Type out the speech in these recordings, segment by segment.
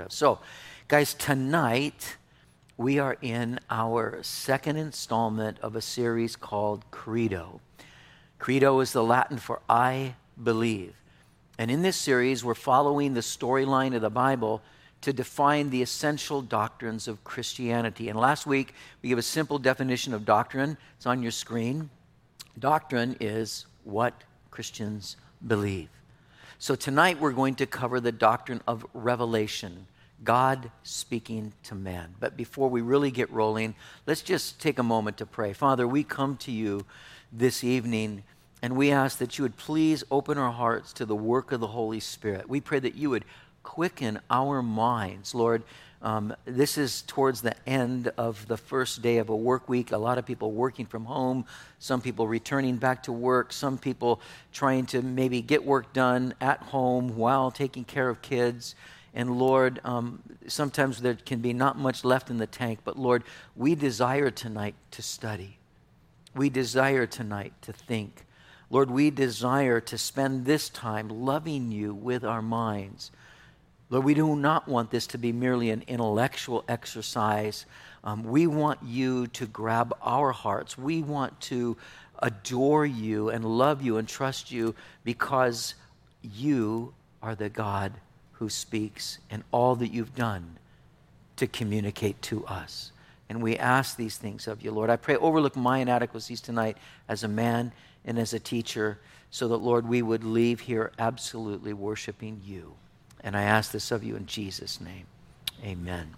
of. So, guys, tonight we are in our second installment of a series called Credo. Credo is the Latin for I believe. And in this series, we're following the storyline of the Bible to define the essential doctrines of Christianity. And last week, we gave a simple definition of doctrine. It's on your screen. Doctrine is what Christians believe. So tonight, we're going to cover the doctrine of revelation, God speaking to man. But before we really get rolling, let's just take a moment to pray. Father, we come to you this evening, and we ask that you would please open our hearts to the work of the Holy Spirit. We pray that you would quicken our minds. Lord, this is towards the end of the first day of a work week. A lot of people working from home, some people returning back to work, some people trying to maybe get work done at home while taking care of kids. And Lord, sometimes there can be not much left in the tank, but Lord, we desire tonight to study. We desire tonight to think. Lord, we desire to spend this time loving you with our minds. Lord, we do not want this to be merely an intellectual exercise. We want you to grab our hearts. We want to adore you and love you and trust you because you are the God who speaks and all that you've done to communicate to us. And we ask these things of you, Lord. I pray overlook my inadequacies tonight as a man and as a teacher so that, Lord, we would leave here absolutely worshiping you. And I ask this of you in Jesus' name. Amen.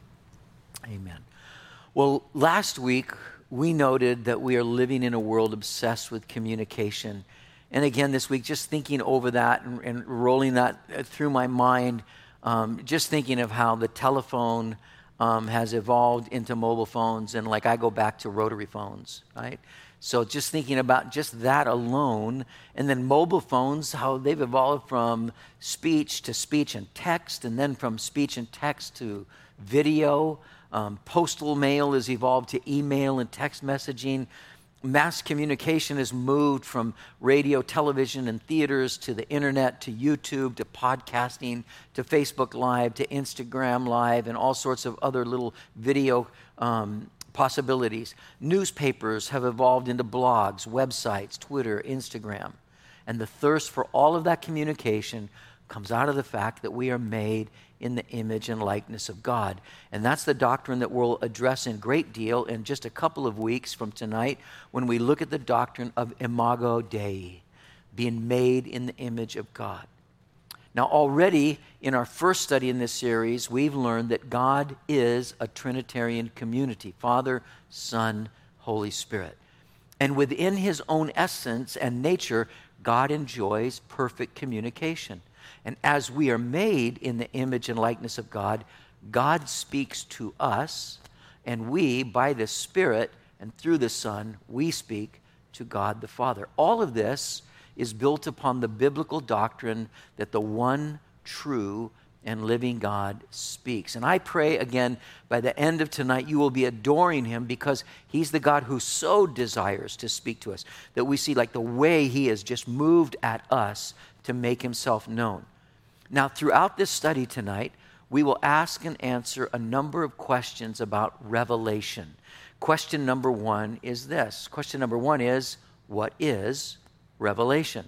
Amen. Well, last week we noted that we are living in a world obsessed with communication. And again, this week, just thinking over that and rolling that through my mind, just thinking of how the telephone has evolved into mobile phones. And like I go back to rotary phones, right? So just thinking about just that alone, and then mobile phones, how they've evolved from speech and text, and then from speech and text to video. Postal mail has evolved to email and text messaging. Mass communication has moved from radio, television, and theaters to the internet, to YouTube, to podcasting, to Facebook Live, to Instagram Live, and all sorts of other little video possibilities. Newspapers have evolved into blogs, websites, Twitter, Instagram. And the thirst for all of that communication comes out of the fact that we are made in the image and likeness of God. And that's the doctrine that we'll address in great deal in just a couple of weeks from tonight when we look at the doctrine of Imago Dei, being made in the image of God. Now, already in our first study in this series, we've learned that God is a Trinitarian community, Father, Son, Holy Spirit. And within his own essence and nature, God enjoys perfect communication. And as we are made in the image and likeness of God, God speaks to us, and we, by the Spirit and through the Son, we speak to God the Father. All of this is built upon the biblical doctrine that the one true and living God speaks. And I pray, again, by the end of tonight, you will be adoring him because he's the God who so desires to speak to us, that we see like the way he has just moved at us to make himself known. Now, throughout this study tonight, we will ask and answer a number of questions about revelation. Question number one is this. Question number one is, what is revelation?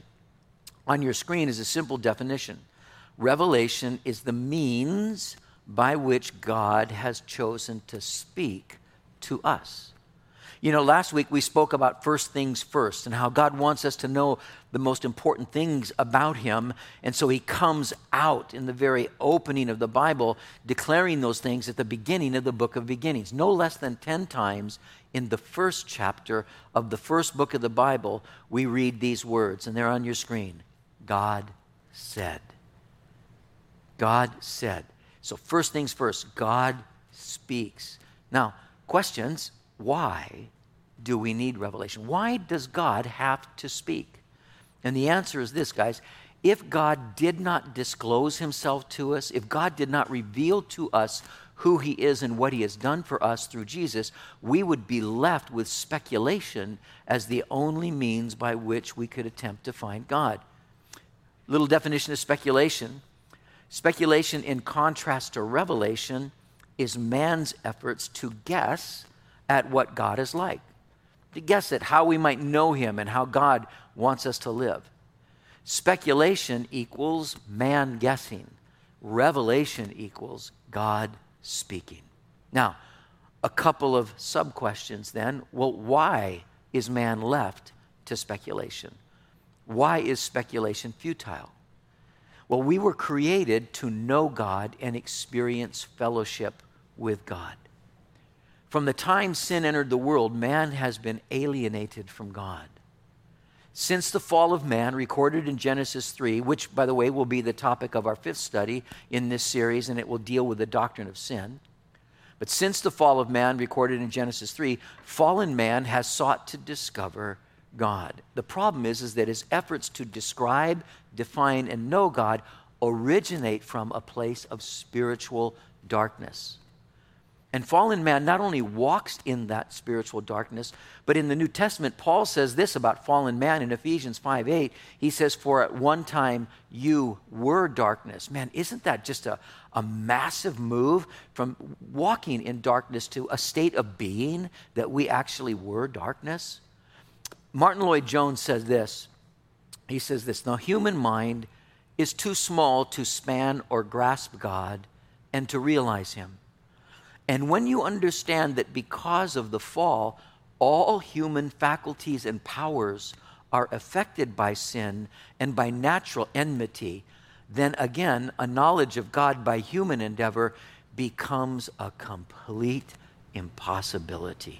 On your screen is a simple definition. Revelation is the means by which God has chosen to speak to us. You know, last week we spoke about first things first and how God wants us to know the most important things about him. And so he comes out in the very opening of the Bible declaring those things at the beginning of the book of beginnings. No less than 10 times in the first chapter of the first book of the Bible, we read these words, and they're on your screen. God said. God said. So first things first, God speaks. Now, questions. Why do we need revelation? Why does God have to speak? And the answer is this, guys. If God did not disclose himself to us, if God did not reveal to us who he is and what he has done for us through Jesus, we would be left with speculation as the only means by which we could attempt to find God. Little definition of speculation. Speculation, in contrast to revelation, is man's efforts to guess at what God is like, to guess at how we might know him and how God wants us to live. Speculation equals man guessing. Revelation equals God speaking. Now, a couple of sub-questions then. Well, why is man left to speculation? Why is speculation futile? Well, we were created to know God and experience fellowship with God. From the time sin entered the world, man has been alienated from God. Since the fall of man, recorded in Genesis 3, which, by the way, will be the topic of our 5th study in this series, and it will deal with the doctrine of sin. But since the fall of man, recorded in Genesis 3, fallen man has sought to discover God. The problem is that his efforts to describe, define, and know God originate from a place of spiritual darkness. And fallen man not only walks in that spiritual darkness, but in the New Testament, Paul says this about fallen man in Ephesians 5:8. He says, "For at one time you were darkness." Man, isn't that just a massive move from walking in darkness to a state of being that we actually were darkness? Martin Lloyd-Jones says this. He says this, "The human mind is too small to span or grasp God and to realize him. And when you understand that because of the fall, all human faculties and powers are affected by sin and by natural enmity, then again, a knowledge of God by human endeavor becomes a complete impossibility."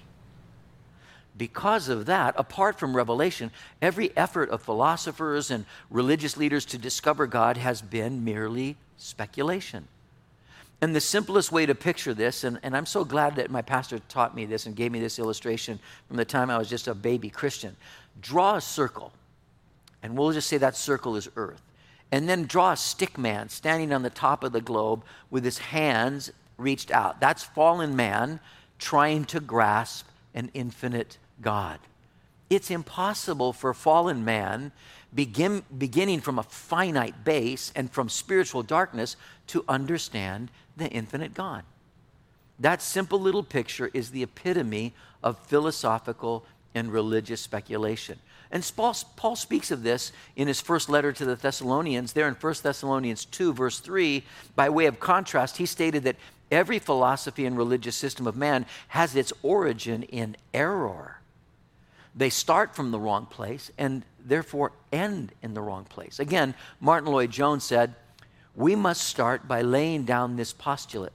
Because of that, apart from revelation, every effort of philosophers and religious leaders to discover God has been merely speculation. And the simplest way to picture this, and I'm so glad that my pastor taught me this and gave me this illustration from the time I was just a baby Christian. Draw a circle, and we'll just say that circle is earth. And then draw a stick man standing on the top of the globe with his hands reached out. That's fallen man trying to grasp an infinite God. It's impossible for fallen man, beginning from a finite base and from spiritual darkness, to understand the infinite God. That simple little picture is the epitome of philosophical and religious speculation. And Paul speaks of this in his first letter to the Thessalonians. There in 1 Thessalonians 2, verse 3, by way of contrast, he stated that every philosophy and religious system of man has its origin in error. They start from the wrong place and therefore end in the wrong place. Again, Martin Lloyd-Jones said, "We must start by laying down this postulate.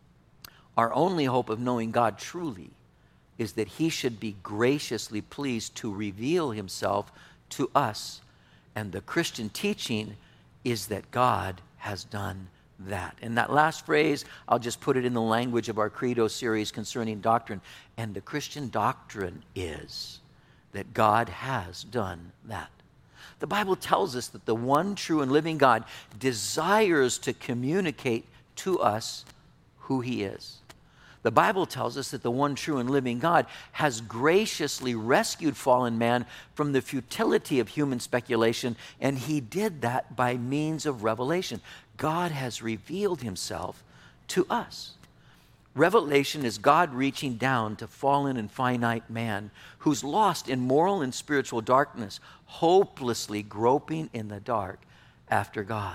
Our only hope of knowing God truly is that he should be graciously pleased to reveal himself to us. And the Christian teaching is that God has done that." And that last phrase, I'll just put it in the language of our Credo series concerning doctrine. And the Christian doctrine is that God has done that. The Bible tells us that the one true and living God desires to communicate to us who he is. The Bible tells us that the one true and living God has graciously rescued fallen man from the futility of human speculation, and he did that by means of revelation. God has revealed himself to us. Revelation is God reaching down to fallen and finite man who's lost in moral and spiritual darkness, hopelessly groping in the dark after God.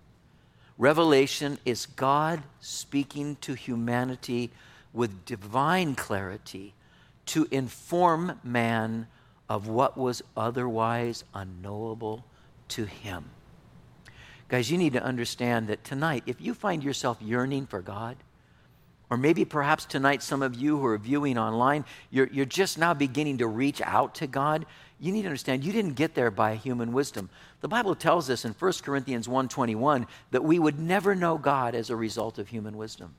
Revelation is God speaking to humanity with divine clarity to inform man of what was otherwise unknowable to him. Guys, you need to understand that tonight, if you find yourself yearning for God, or maybe perhaps tonight some of you who are viewing online, you're just now beginning to reach out to God, you need to understand you didn't get there by human wisdom. The Bible tells us in 1 Corinthians 1:21 that we would never know God as a result of human wisdom.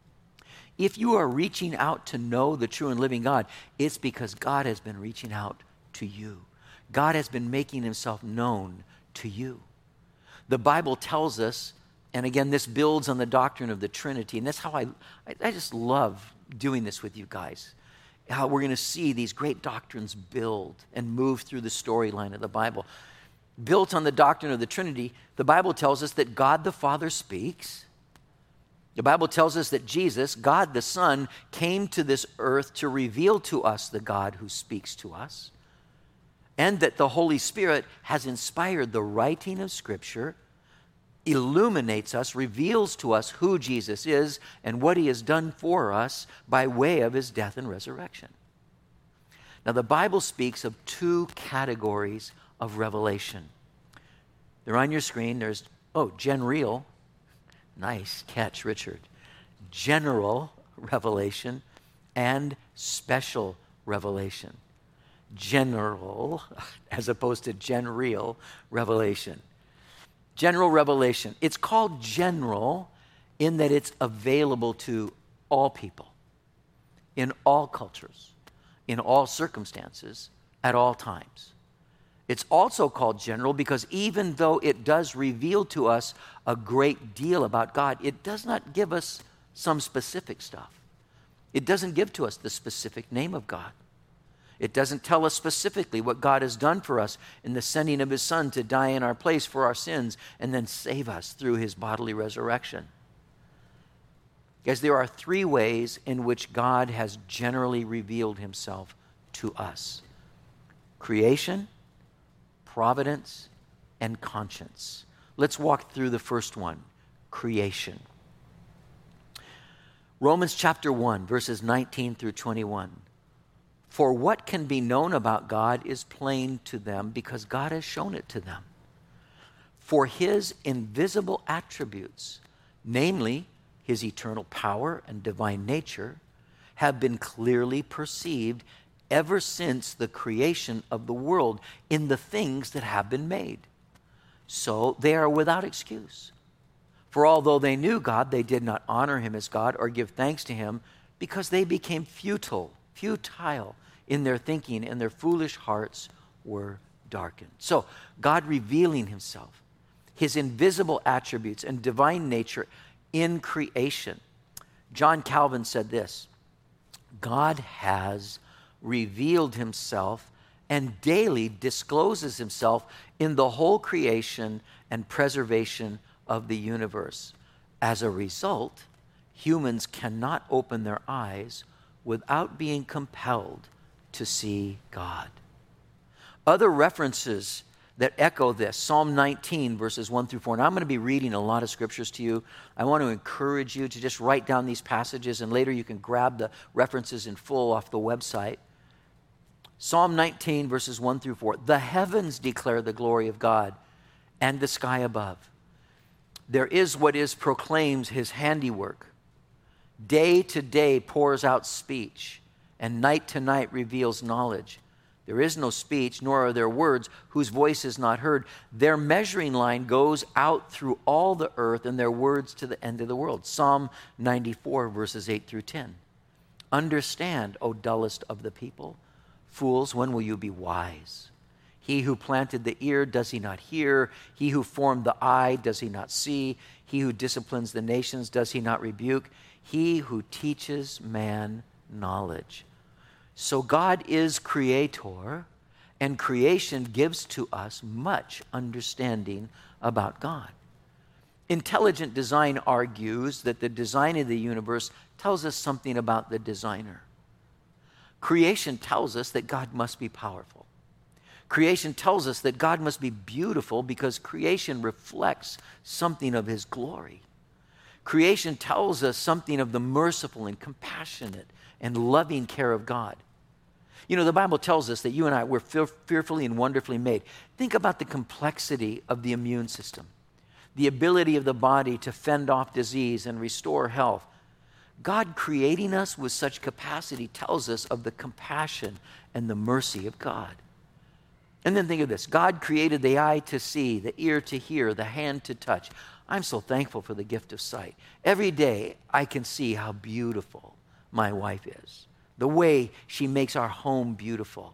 If you are reaching out to know the true and living God, it's because God has been reaching out to you. God has been making himself known to you. The Bible tells us, and again, this builds on the doctrine of the Trinity, and that's how I just love doing this with you guys, how we're going to see these great doctrines build and move through the storyline of the Bible. built on the doctrine of the Trinity, the Bible tells us that God the Father speaks. The Bible tells us that Jesus, God the Son, came to this earth to reveal to us the God who speaks to us, and that the Holy Spirit has inspired the writing of Scripture, illuminates us, reveals to us who Jesus is and what he has done for us by way of his death and resurrection. Now, the Bible speaks of two categories of revelation. They're on your screen. There's, general. Nice catch, Richard. General revelation and special revelation. General, as opposed to general revelation. General revelation. It's called general in that it's available to all people, in all cultures, in all circumstances, at all times. It's also called general because even though it does reveal to us a great deal about God, it does not give us some specific stuff. It doesn't give to us the specific name of God. It doesn't tell us specifically what God has done for us in the sending of his Son to die in our place for our sins and then save us through his bodily resurrection. Guys, there are three ways in which God has generally revealed himself to us: creation, providence, and conscience. Let's walk through the first one, creation. Romans chapter 1, verses 19 through 21. For what can be known about God is plain to them because God has shown it to them. For his invisible attributes, namely his eternal power and divine nature, have been clearly perceived ever since the creation of the world in the things that have been made. So they are without excuse. For although they knew God, they did not honor him as God or give thanks to him because they became futile in their thinking, and their foolish hearts were darkened. So God revealing himself, his invisible attributes and divine nature in creation. John Calvin said this: God has revealed himself and daily discloses himself in the whole creation and preservation of the universe. As a result, humans cannot open their eyes without being compelled to see God. Other references that echo this, Psalm 19, verses 1 through 4. Now, I'm going to be reading a lot of scriptures to you. I want to encourage you to just write down these passages, and later you can grab the references in full off the website. Psalm 19, verses 1 through 4. The heavens declare the glory of God, and the sky above. There is what is proclaims his handiwork. Day to day pours out speech, and night to night reveals knowledge. There is no speech, nor are there words whose voice is not heard. Their measuring line goes out through all the earth, and their words to the end of the world. Psalm 94, verses 8 through 10. Understand, O dullest of the people. Fools, when will you be wise? He who planted the ear, does he not hear? He who formed the eye, does he not see? He who disciplines the nations, does he not rebuke? He who teaches man knowledge. So God is creator, and creation gives to us much understanding about God. Intelligent design argues that the design of the universe tells us something about the designer. Creation tells us that God must be powerful. Creation tells us that God must be beautiful because creation reflects something of his glory. Creation tells us something of the merciful and compassionate and loving care of God. You know, the Bible tells us that you and I were fearfully and wonderfully made. Think about the complexity of the immune system, the ability of the body to fend off disease and restore health. God creating us with such capacity tells us of the compassion and the mercy of God. And then think of this. God created the eye to see, the ear to hear, the hand to touch. I'm so thankful for the gift of sight. Every day I can see how beautiful my wife is, the way she makes our home beautiful.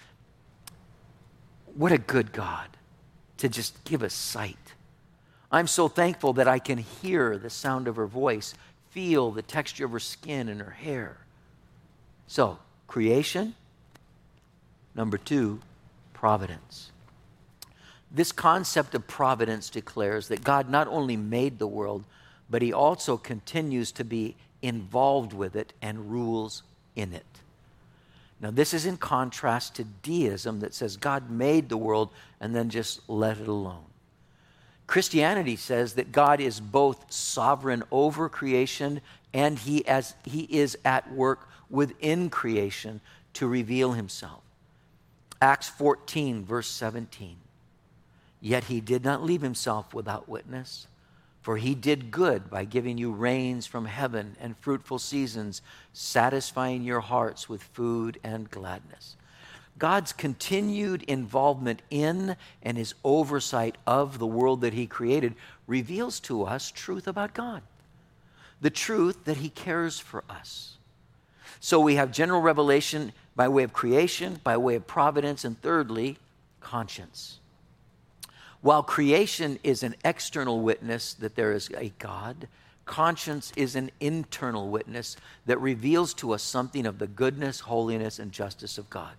What a good God to just give us sight. I'm so thankful that I can hear the sound of her voice, feel the texture of her skin and her hair. So, creation. Number two, providence. This concept of providence declares that God not only made the world, but he also continues to be involved with it and rules in it. Now, this is in contrast to deism that says God made the world and then just let it alone. Christianity says that God is both sovereign over creation and he is at work within creation to reveal himself. Acts 14, verse 17. Yet he did not leave himself without witness, for he did good by giving you rains from heaven and fruitful seasons, satisfying your hearts with food and gladness. God's continued involvement in and his oversight of the world that he created reveals to us truth about God. The truth that he cares for us. So we have general revelation by way of creation, by way of providence, and thirdly, conscience. While creation is an external witness that there is a God, conscience is an internal witness that reveals to us something of the goodness, holiness, and justice of God.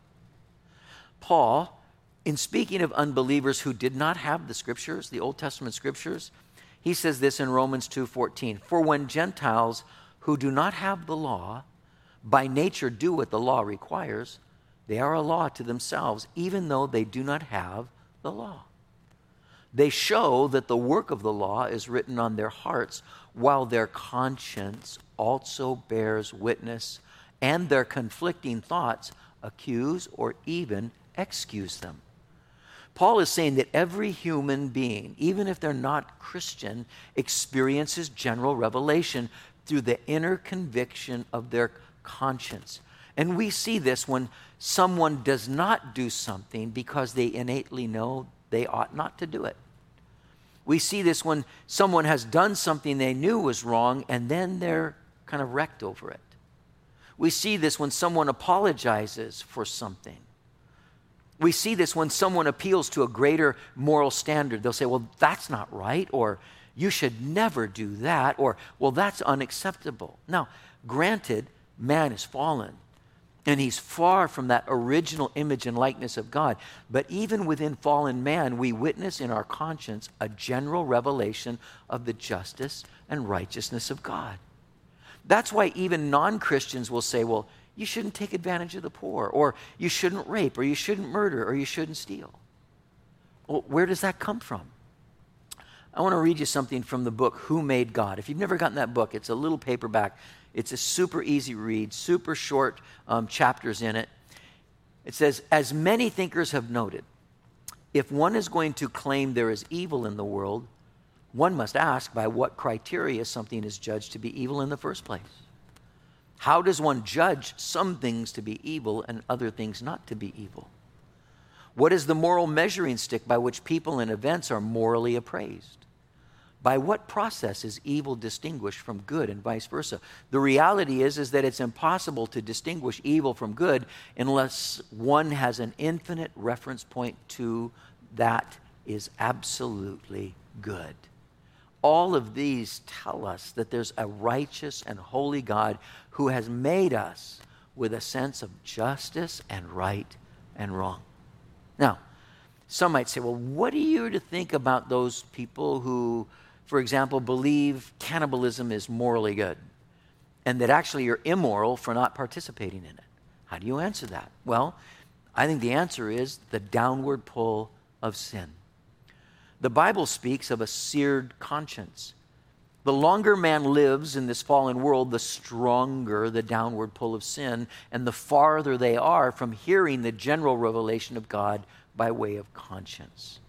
Paul, in speaking of unbelievers who did not have the scriptures, the Old Testament scriptures, he says this in Romans 2:14, "For when Gentiles who do not have the law, by nature do what the law requires, they are a law to themselves, even though they do not have the law. They show that the work of the law is written on their hearts, while their conscience also bears witness, and their conflicting thoughts accuse or even excuse them." Paul is saying that every human being, even if they're not Christian, experiences general revelation through the inner conviction of their conscience. And we see this when someone does not do something because they innately know they ought not to do it. We see this when someone has done something they knew was wrong and then they're kind of wrecked over it. We see this when someone apologizes for something. We see this when someone appeals to a greater moral standard. They'll say, well, that's not right, or you should never do that, or, well, that's unacceptable. Now, granted, man is fallen, and he's far from that original image and likeness of God. But even within fallen man, we witness in our conscience a general revelation of the justice and righteousness of God. That's why even non-Christians will say, well, you shouldn't take advantage of the poor, or you shouldn't rape, or you shouldn't murder, or you shouldn't steal. Well, where does that come from? I want to read you something from the book, Who Made God? If you've never gotten that book, it's a little paperback. It's a super easy read, super short chapters in it. It says, as many thinkers have noted, if one is going to claim there is evil in the world, one must ask by what criteria something is judged to be evil in the first place. How does one judge some things to be evil and other things not to be evil? What is the moral measuring stick by which people and events are morally appraised? By what process is evil distinguished from good and vice versa? The reality is that it's impossible to distinguish evil from good unless one has an infinite reference point to that is absolutely good. All of these tell us that there's a righteous and holy God who has made us with a sense of justice and right and wrong. Now, some might say, well, what are you to think about those people who, for example, believe cannibalism is morally good and that actually you're immoral for not participating in it? How do you answer that? Well, I think the answer is the downward pull of sin. The Bible speaks of a seared conscience. The longer man lives in this fallen world, the stronger the downward pull of sin, and the farther they are from hearing the general revelation of God by way of conscience.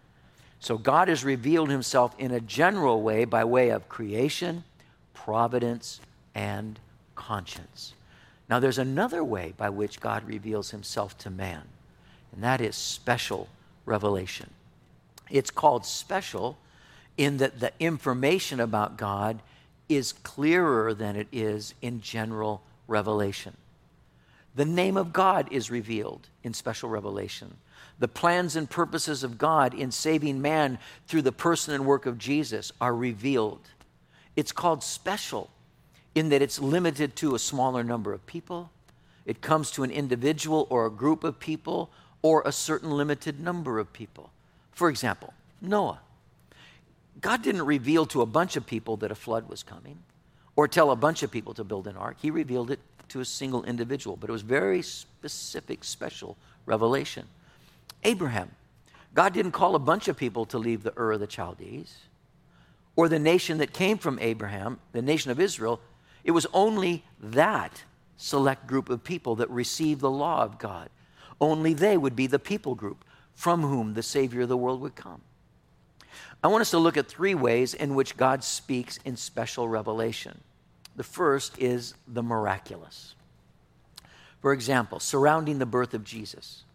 So God has revealed himself in a general way by way of creation, providence, and conscience. Now there's another way by which God reveals himself to man, and that is special revelation. It's called special in that the information about God is clearer than it is in general revelation. The name of God is revealed in special revelation. The plans and purposes of God in saving man through the person and work of Jesus are revealed. It's called special in that it's limited to a smaller number of people. It comes to an individual or a group of people or a certain limited number of people. For example, Noah. God didn't reveal to a bunch of people that a flood was coming or tell a bunch of people to build an ark. He revealed it to a single individual, but it was very specific, special revelation. Abraham. God didn't call a bunch of people to leave the Ur of the Chaldees or the nation that came from Abraham, the nation of Israel. It was only that select group of people that received the law of God. Only they would be the people group from whom the Savior of the world would come. I want us to look at 3 ways in which God speaks in special revelation. The first is the miraculous. For example, surrounding the birth of Jesus.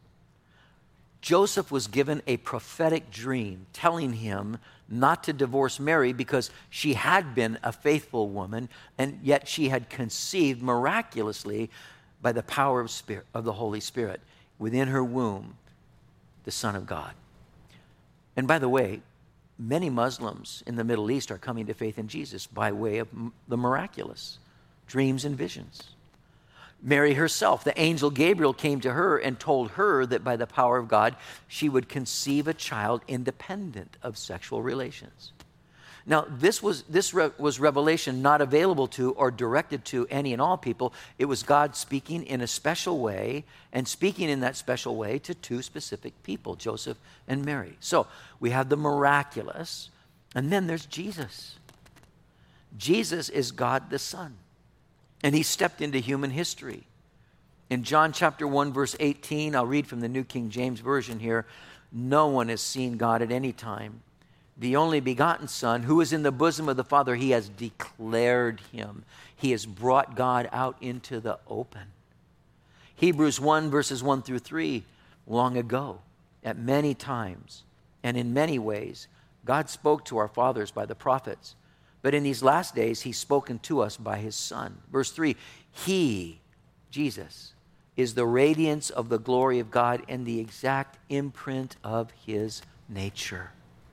Joseph was given a prophetic dream telling him not to divorce Mary because she had been a faithful woman, and yet she had conceived miraculously by the power of the Holy Spirit within her womb, the Son of God. And by the way, many Muslims in the Middle East are coming to faith in Jesus by way of the miraculous, dreams and visions. Mary herself, the angel Gabriel came to her and told her that by the power of God, she would conceive a child independent of sexual relations. Now, this was revelation not available to or directed to any and all people. It was God speaking in a special way and speaking in that special way to 2 specific people, Joseph and Mary. So we have the miraculous, and then there's Jesus. Jesus is God the Son, and he stepped into human history. In John chapter 1, verse 18, I'll read from the New King James Version here. No one has seen God at any time. The only begotten Son, who is in the bosom of the Father, he has declared him. He has brought God out into the open. Hebrews 1, verses 1 through 3, long ago, at many times and in many ways, God spoke to our fathers by the prophets. But in these last days, he's spoken to us by his Son. Verse 3, he, Jesus, is the radiance of the glory of God and the exact imprint of his nature.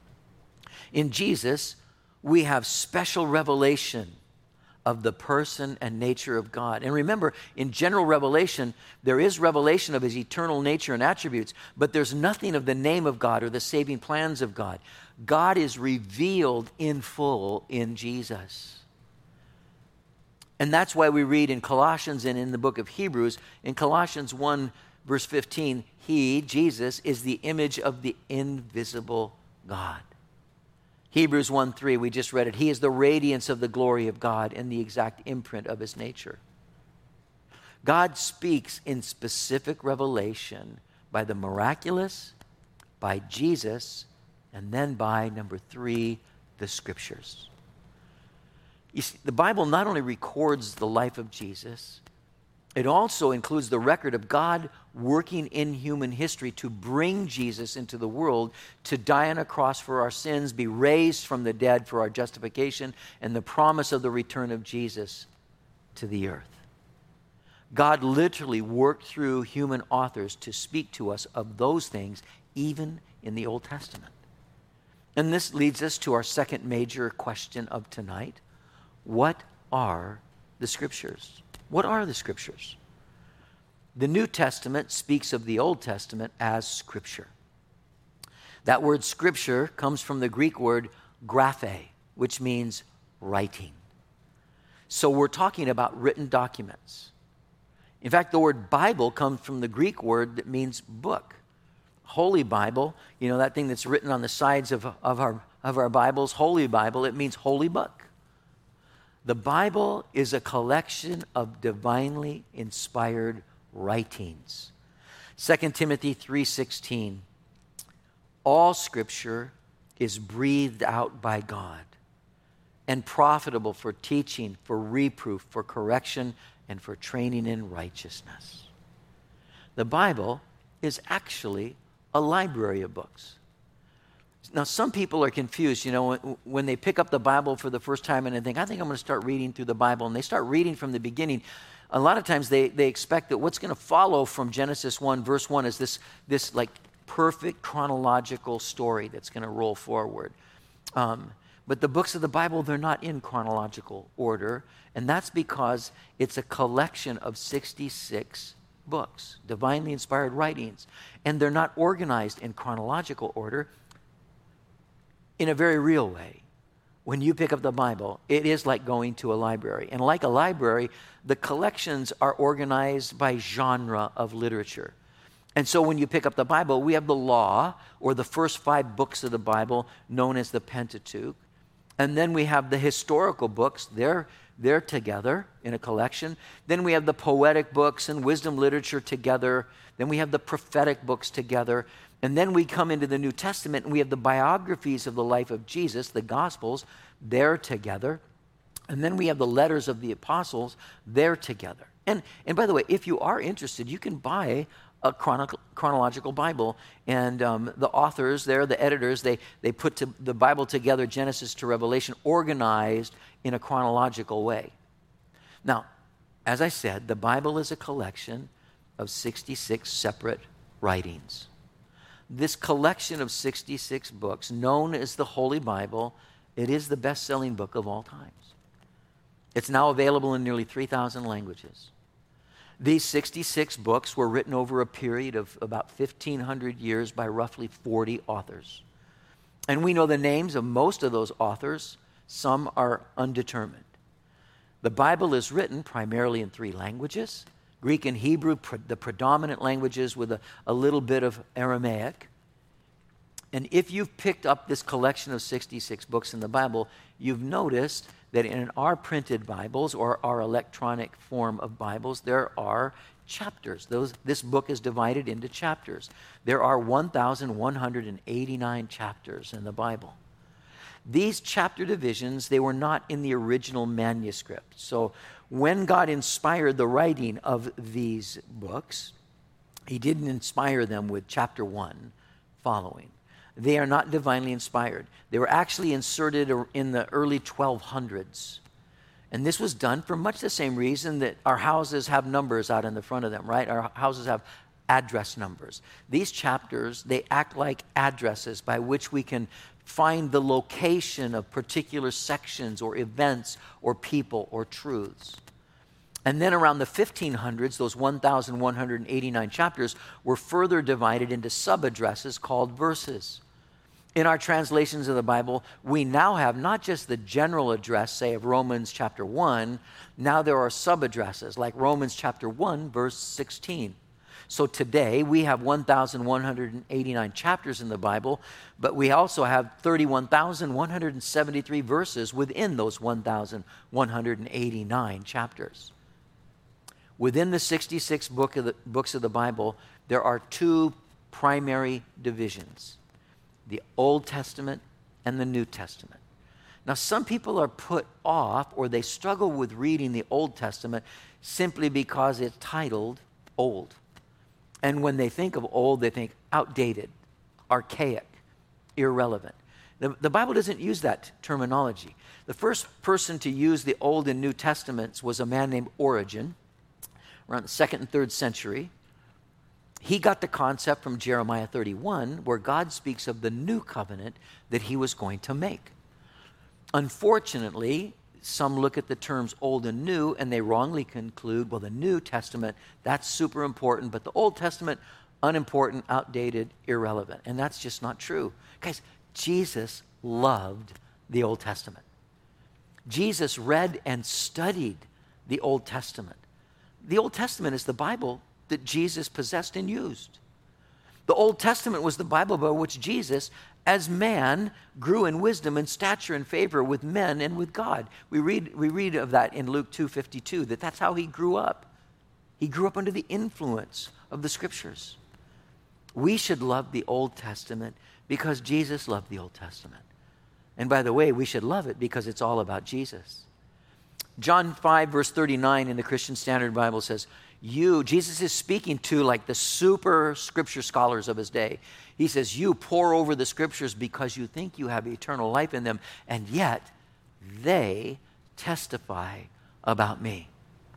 In Jesus, we have special revelation of the person and nature of God. And remember, in general revelation, there is revelation of his eternal nature and attributes, but there's nothing of the name of God or the saving plans of God. God is revealed in full in Jesus. And that's why we read in Colossians and in the book of Hebrews, in Colossians 1, verse 15, he, Jesus, is the image of the invisible God. Hebrews 1:3, we just read it. He is the radiance of the glory of God and the exact imprint of his nature. God speaks in specific revelation by the miraculous, by Jesus, and then by, number 3, the Scriptures. You see, the Bible not only records the life of Jesus, it also includes the record of God working in human history to bring Jesus into the world, to die on a cross for our sins, be raised from the dead for our justification, and the promise of the return of Jesus to the earth. God literally worked through human authors to speak to us of those things, even in the Old Testament. And this leads us to our second major question of tonight. What are the Scriptures? What are the Scriptures? The New Testament speaks of the Old Testament as Scripture. That word Scripture comes from the Greek word graphe, which means writing. So we're talking about written documents. In fact, the word Bible comes from the Greek word that means book. Holy Bible, you know, that thing that's written on the sides of our Bibles, Holy Bible, it means holy book. The Bible is a collection of divinely inspired writings. 2 Timothy 3:16, all Scripture is breathed out by God and profitable for teaching, for reproof, for correction, and for training in righteousness. The Bible is actually a library of books. Now, some people are confused, you know, when they pick up the Bible for the first time and they think, I think I'm going to start reading through the Bible, and they start reading from the beginning. A lot of times they expect that what's going to follow from Genesis 1, verse 1 is this like perfect chronological story that's going to roll forward. But the books of the Bible, they're not in chronological order, and that's because it's a collection of 66 books, divinely inspired writings, and they're not organized in chronological order. in a very real way. When you pick up the Bible, it is like going to a library. And like a library, the collections are organized by genre of literature. And so when you pick up the Bible, we have the law, or the first 5 books of the Bible, known as the Pentateuch. And then we have the historical books. They're together in a collection. Then we have the poetic books and wisdom literature together. Then we have the prophetic books together. And then we come into the New Testament and we have the biographies of the life of Jesus, the Gospels. They're together. And then we have the letters of the apostles. They're together. And by the way, if you are interested, you can buy a chronological Bible, and the authors there, the editors, they put the Bible together, Genesis to Revelation, organized in a chronological way. Now, as I said, the Bible is a collection of 66 separate writings. This collection of 66 books, known as the Holy Bible, it is the best-selling book of all times. It's now available in nearly 3,000 languages. These 66 books were written over a period of about 1,500 years by roughly 40 authors. And we know the names of most of those authors. Some are undetermined. The Bible is written primarily in 3 languages: Greek and Hebrew, the predominant languages, with a little bit of Aramaic. And if you've picked up this collection of 66 books in the Bible, you've noticed that in our printed Bibles or our electronic form of Bibles, there are chapters. This book is divided into chapters. There are 1,189 chapters in the Bible. These chapter divisions, they were not in the original manuscript. So when God inspired the writing of these books, he didn't inspire them with chapter 1 following. They are not divinely inspired. They were actually inserted in the early 1200s. And this was done for much the same reason that our houses have numbers out in the front of them, right? Our houses have address numbers. These chapters, they act like addresses by which we can find the location of particular sections or events or people or truths. And then around the 1500s, those 1,189 chapters were further divided into sub-addresses called verses. In our translations of the Bible, we now have not just the general address, say, of Romans chapter 1. Now there are sub-addresses, like Romans chapter 1, verse 16. So today, we have 1,189 chapters in the Bible, but we also have 31,173 verses within those 1,189 chapters. Within the 66 books of the Bible, there are 2 primary divisions: the Old Testament and the New Testament. Now, some people are put off, or they struggle with reading the Old Testament simply because it's titled Old. And when they think of old, they think outdated, archaic, irrelevant. The Bible doesn't use that terminology. The first person to use the Old and New Testaments was a man named Origen, around the 2nd and 3rd century. He got the concept from Jeremiah 31, where God speaks of the new covenant that he was going to make. Unfortunately, some look at the terms old and new and they wrongly conclude, well, the New Testament, that's super important, but the Old Testament, unimportant, outdated, irrelevant. And that's just not true. Guys, Jesus loved the Old Testament. Jesus read and studied the Old Testament. The Old Testament is the Bible that Jesus possessed and used. The Old Testament was the Bible by which Jesus, as man, grew in wisdom and stature and favor with men and with God. We read of that in Luke 2:52, that's how he grew up. He grew up under the influence of the Scriptures. We should love the Old Testament because Jesus loved the Old Testament. And by the way, we should love it because it's all about Jesus. John 5, verse 39 in the Christian Standard Bible says, Jesus is speaking to like the super scripture scholars of his day. He says, you pore over the scriptures because you think you have eternal life in them, and yet they testify about me.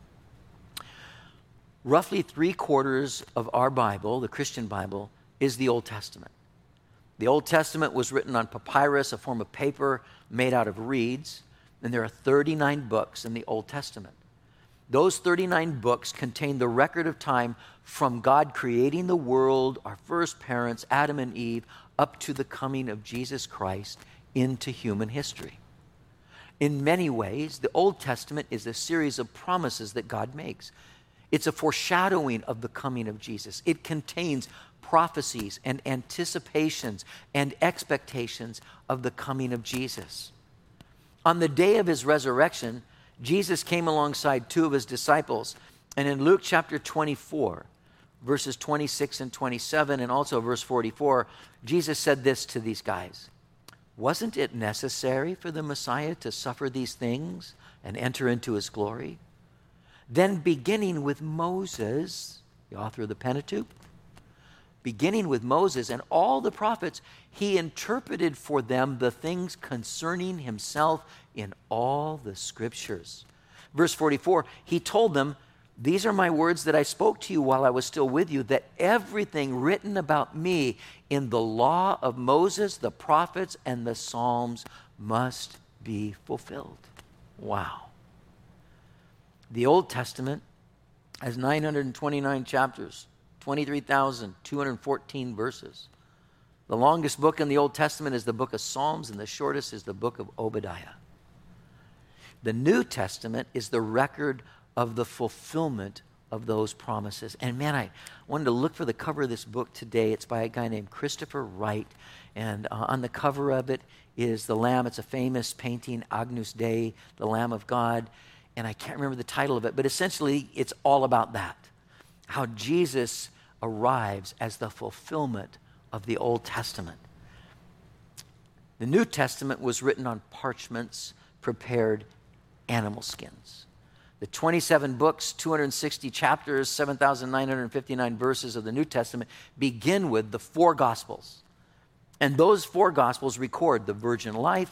Roughly 3/4 of our Bible, the Christian Bible, is the Old Testament. The Old Testament was written on papyrus, a form of paper made out of reeds, and there are 39 books in the Old Testament. Those 39 books contain the record of time from God creating the world, our first parents, Adam and Eve, up to the coming of Jesus Christ into human history. In many ways, the Old Testament is a series of promises that God makes. It's a foreshadowing of the coming of Jesus. It contains prophecies and anticipations and expectations of the coming of Jesus. On the day of his resurrection, Jesus came alongside two of his disciples. And in Luke chapter 24, verses 26 and 27, and also verse 44, Jesus said this to these guys: "Wasn't it necessary for the Messiah to suffer these things and enter into his glory? Then beginning with Moses," the author of the Pentateuch, "beginning with Moses and all the prophets, he interpreted for them the things concerning himself in all the scriptures." Verse 44, he told them, "These are my words that I spoke to you while I was still with you, that everything written about me in the law of Moses, the prophets, and the Psalms must be fulfilled." Wow. The Old Testament has 929 chapters, 23,214 verses. The longest book in the Old Testament is the book of Psalms, and the shortest is the book of Obadiah. The New Testament is the record of the fulfillment of those promises. And man, I wanted to look for the cover of this book today. It's by a guy named Christopher Wright. And on the cover of it is the Lamb. It's a famous painting, Agnus Dei, the Lamb of God. And I can't remember the title of it, but essentially it's all about that. How Jesus arrives as the fulfillment of the Old Testament. The New Testament was written on parchments, prepared animal skins. The 27 books, 260 chapters, 7,959 verses of the New Testament begin with the four Gospels. And those four Gospels record the virgin life,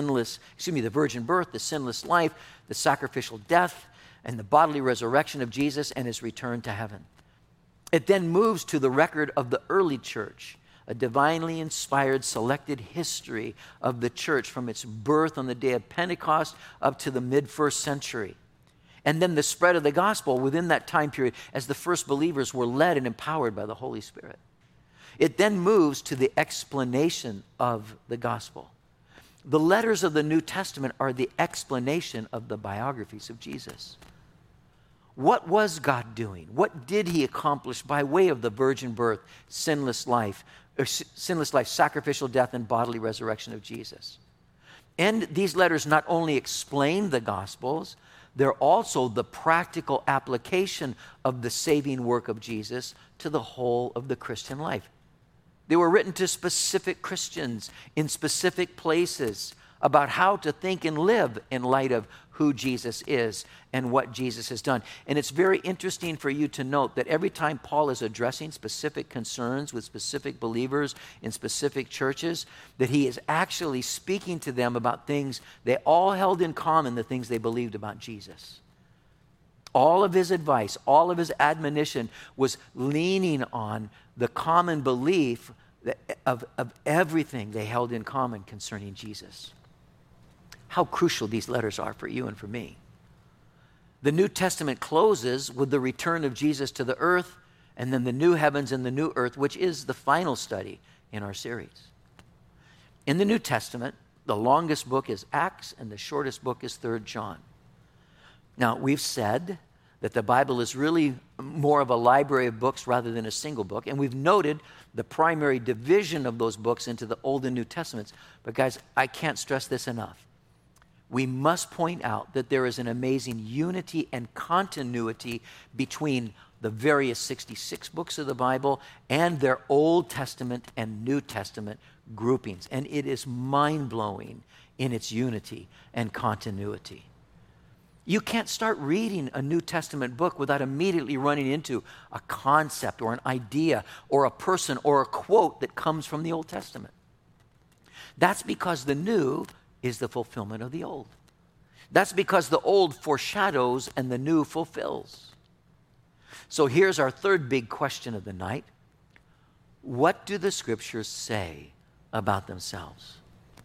the virgin birth, the sinless life, the sacrificial death, and the bodily resurrection of Jesus and his return to heaven. It then moves to the record of the early church, a divinely inspired, selected history of the church from its birth on the day of Pentecost up to the mid-first century. And then the spread of the gospel within that time period as the first believers were led and empowered by the Holy Spirit. It then moves to the explanation of the gospel. The letters of the New Testament are the explanation of the biographies of Jesus. What was God doing? What did he accomplish by way of the virgin birth, sinless life, sacrificial death, and bodily resurrection of Jesus? And these letters not only explain the Gospels, they're also the practical application of the saving work of Jesus to the whole of the Christian life. They were written to specific Christians in specific places about how to think and live in light of who Jesus is and what Jesus has done. And it's very interesting for you to note that every time Paul is addressing specific concerns with specific believers in specific churches, that he is actually speaking to them about things they all held in common, the things they believed about Jesus. All of his advice, all of his admonition was leaning on the common belief of everything they held in common concerning Jesus. How crucial these letters are for you and for me. The New Testament closes with the return of Jesus to the earth, and then the new heavens and the new earth, which is the final study in our series. In the New Testament, the longest book is Acts, and the shortest book is 3 John. Now, we've said that the Bible is really more of a library of books rather than a single book, and we've noted the primary division of those books into the Old and New Testaments. But guys, I can't stress this enough. We must point out that there is an amazing unity and continuity between the various 66 books of the Bible and their Old Testament and New Testament groupings. And it is mind-blowing in its unity and continuity. You can't start reading a New Testament book without immediately running into a concept or an idea or a person or a quote that comes from the Old Testament. That's because the new is the fulfillment of the old. That's because the old foreshadows and the new fulfills. So here's our third big question of the night. What do the scriptures say about themselves?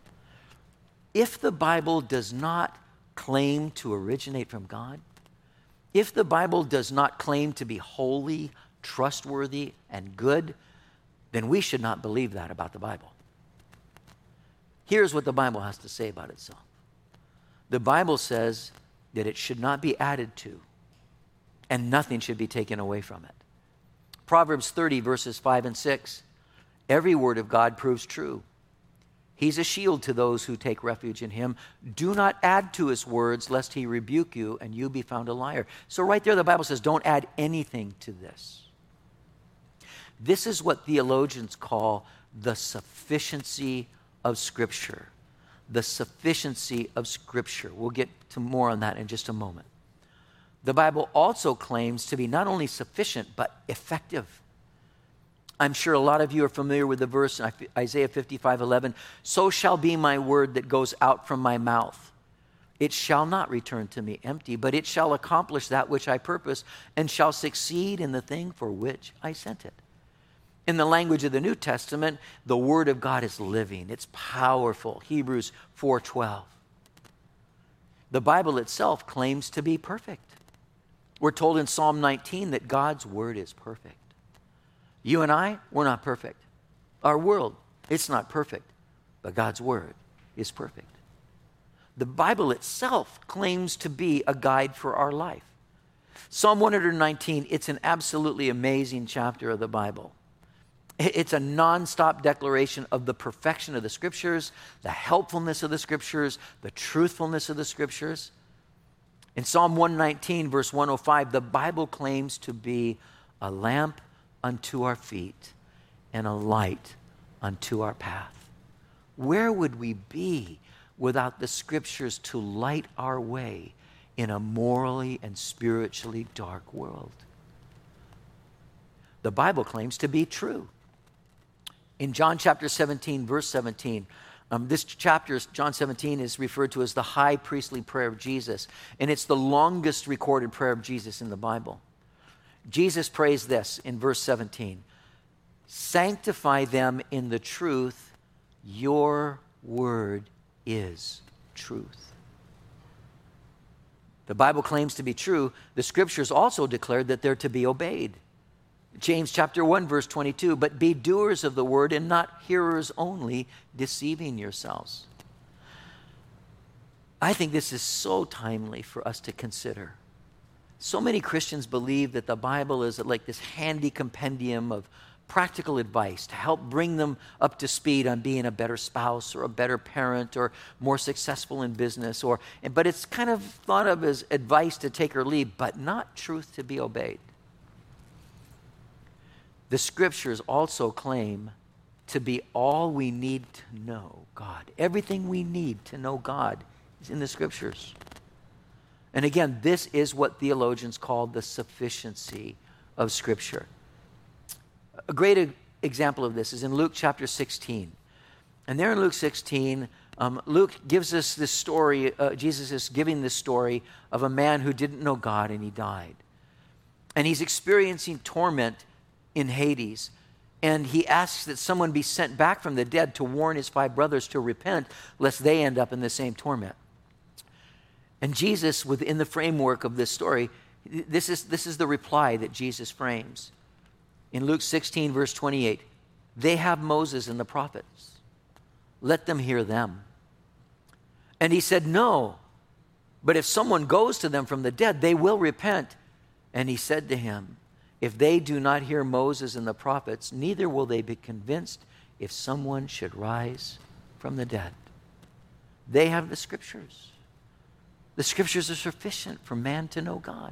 If the Bible does not claim to originate from God, if the Bible does not claim to be holy, trustworthy, and good, then we should not believe that about the Bible. Here's what the Bible has to say about itself. The Bible says that it should not be added to, and nothing should be taken away from it. Proverbs 30, verses 5 and 6. Every word of God proves true. He's a shield to those who take refuge in him. Do not add to his words, lest he rebuke you and you be found a liar. So right there, the Bible says, don't add anything to this. This is what theologians call the sufficiency of Scripture. The sufficiency of Scripture. We'll get to more on that in just a moment. The Bible also claims to be not only sufficient, but effective. I'm sure a lot of you are familiar with the verse in Isaiah 55:11. So shall be my word that goes out from my mouth. It shall not return to me empty, but it shall accomplish that which I purpose and shall succeed in the thing for which I sent it. In the language of the New Testament, the Word of God is living. It's powerful. Hebrews 4:12. The Bible itself claims to be perfect. We're told in Psalm 19 that God's Word is perfect. You and I, we're not perfect. Our world, it's not perfect. But God's Word is perfect. The Bible itself claims to be a guide for our life. Psalm 119, it's an absolutely amazing chapter of the Bible. It's a nonstop declaration of the perfection of the Scriptures, the helpfulness of the Scriptures, the truthfulness of the Scriptures. In Psalm 119, verse 105, the Bible claims to be a lamp unto our feet and a light unto our path. Where would we be without the Scriptures to light our way in a morally and spiritually dark world? The Bible claims to be true. In John chapter 17, verse 17, this chapter, John 17, is referred to as the high priestly prayer of Jesus, and it's the longest recorded prayer of Jesus in the Bible. Jesus prays this in verse 17, sanctify them in the truth, your word is truth. The Bible claims to be true. The Scriptures also declare that they're to be obeyed. James chapter 1, verse 22, but be doers of the word and not hearers only, deceiving yourselves. I think this is so timely for us to consider. So many Christians believe that the Bible is like this handy compendium of practical advice to help bring them up to speed on being a better spouse or a better parent or more successful in business. But it's kind of thought of as advice to take or leave, but not truth to be obeyed. The Scriptures also claim to be all we need to know God. Everything we need to know God is in the Scriptures. And again, this is what theologians call the sufficiency of Scripture. A great example of this is in Luke chapter 16. And there in Luke 16, Luke gives us this story, Jesus is giving this story of a man who didn't know God and he died. And he's experiencing torment in Hades. And he asks that someone be sent back from the dead to warn his 5 brothers to repent, lest they end up in the same torment. And Jesus, within the framework of this story, this is the reply that Jesus frames. In Luke 16, verse 28, they have Moses and the prophets. Let them hear them. And he said, no, but if someone goes to them from the dead, they will repent. And he said to him, if they do not hear Moses and the prophets, neither will they be convinced if someone should rise from the dead. They have the Scriptures. The Scriptures are sufficient for man to know God.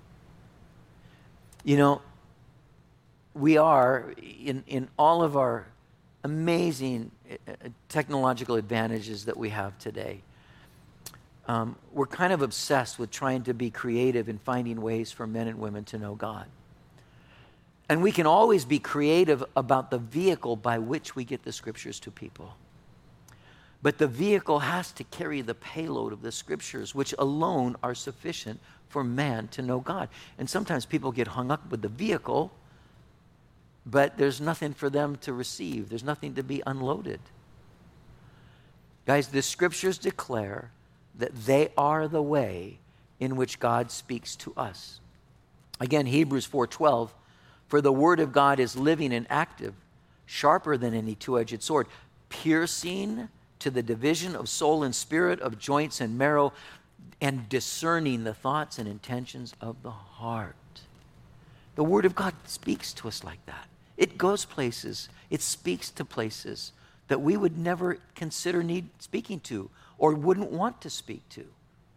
You know, we are, in all of our amazing technological advantages that we have today, we're kind of obsessed with trying to be creative in finding ways for men and women to know God. And we can always be creative about the vehicle by which we get the Scriptures to people. But the vehicle has to carry the payload of the Scriptures, which alone are sufficient for man to know God. And sometimes people get hung up with the vehicle, but there's nothing for them to receive. There's nothing to be unloaded. Guys, the Scriptures declare that they are the way in which God speaks to us. Again, Hebrews 4:12, for the word of God is living and active, sharper than any two-edged sword, piercing to the division of soul and spirit, of joints and marrow, and discerning the thoughts and intentions of the heart. The Word of God speaks to us like that. It goes places. It speaks to places that we would never consider need speaking to or wouldn't want to speak to.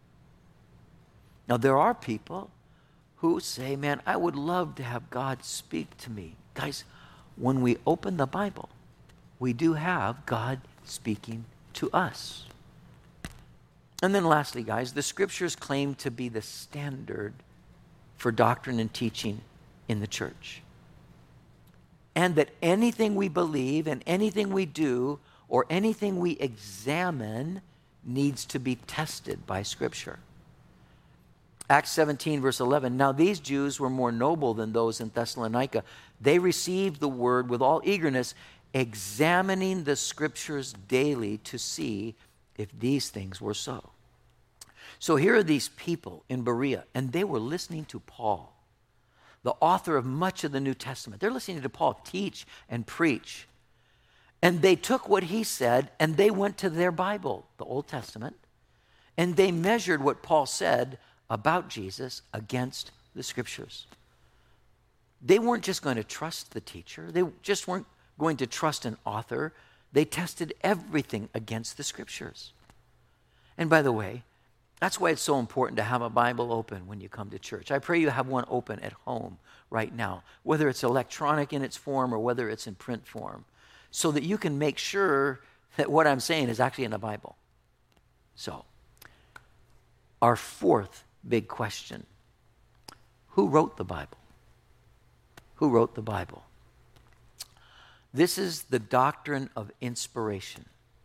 Now, there are people who say, man, I would love to have God speak to me. Guys, when we open the Bible, we do have God speaking to us. And then lastly, guys, the Scriptures claim to be the standard for doctrine and teaching in the church. And that anything we believe and anything we do or anything we examine needs to be tested by Scripture. Acts 17, verse 11, now these Jews were more noble than those in Thessalonica. They received the word with all eagerness, examining the Scriptures daily to see if these things were so. So here are these people in Berea, and they were listening to Paul, the author of much of the New Testament. They're listening to Paul teach and preach. And they took what he said, and they went to their Bible, the Old Testament, and they measured what Paul said about Jesus against the Scriptures. They weren't just going to trust the teacher. They just weren't going to trust an author. They tested everything against the Scriptures. And by the way, that's why it's so important to have a Bible open when you come to church. I pray you have one open at home right now, whether it's electronic in its form or whether it's in print form, so that you can make sure that what I'm saying is actually in the Bible. So, our fourth big question: who wrote the Bible? Who wrote the Bible? This is the doctrine of inspiration.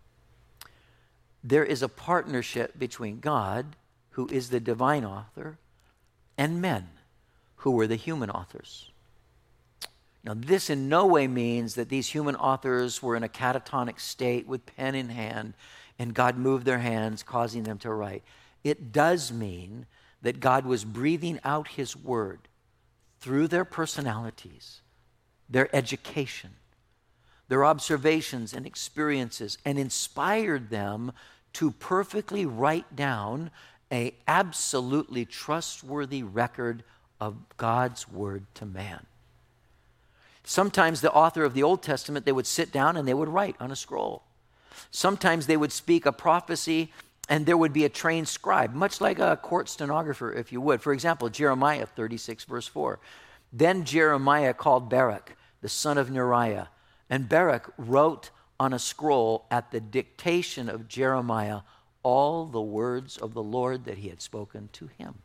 There is a partnership between God, who is the divine author, and men, who were the human authors. Now, this in no way means that these human authors were in a catatonic state with pen in hand, and God moved their hands, causing them to write. It does mean that God was breathing out His word through their personalities, their education, their observations and experiences, and inspired them to perfectly write down an absolutely trustworthy record of God's word to man. Sometimes the author of the Old Testament, they would sit down and they would write on a scroll. Sometimes they would speak a prophecy and there would be a trained scribe, much like a court stenographer, if you would. For example, Jeremiah 36, verse 4. Then Jeremiah called Baruch, the son of Neriah, and Baruch wrote on a scroll at the dictation of Jeremiah all the words of the Lord that he had spoken to him.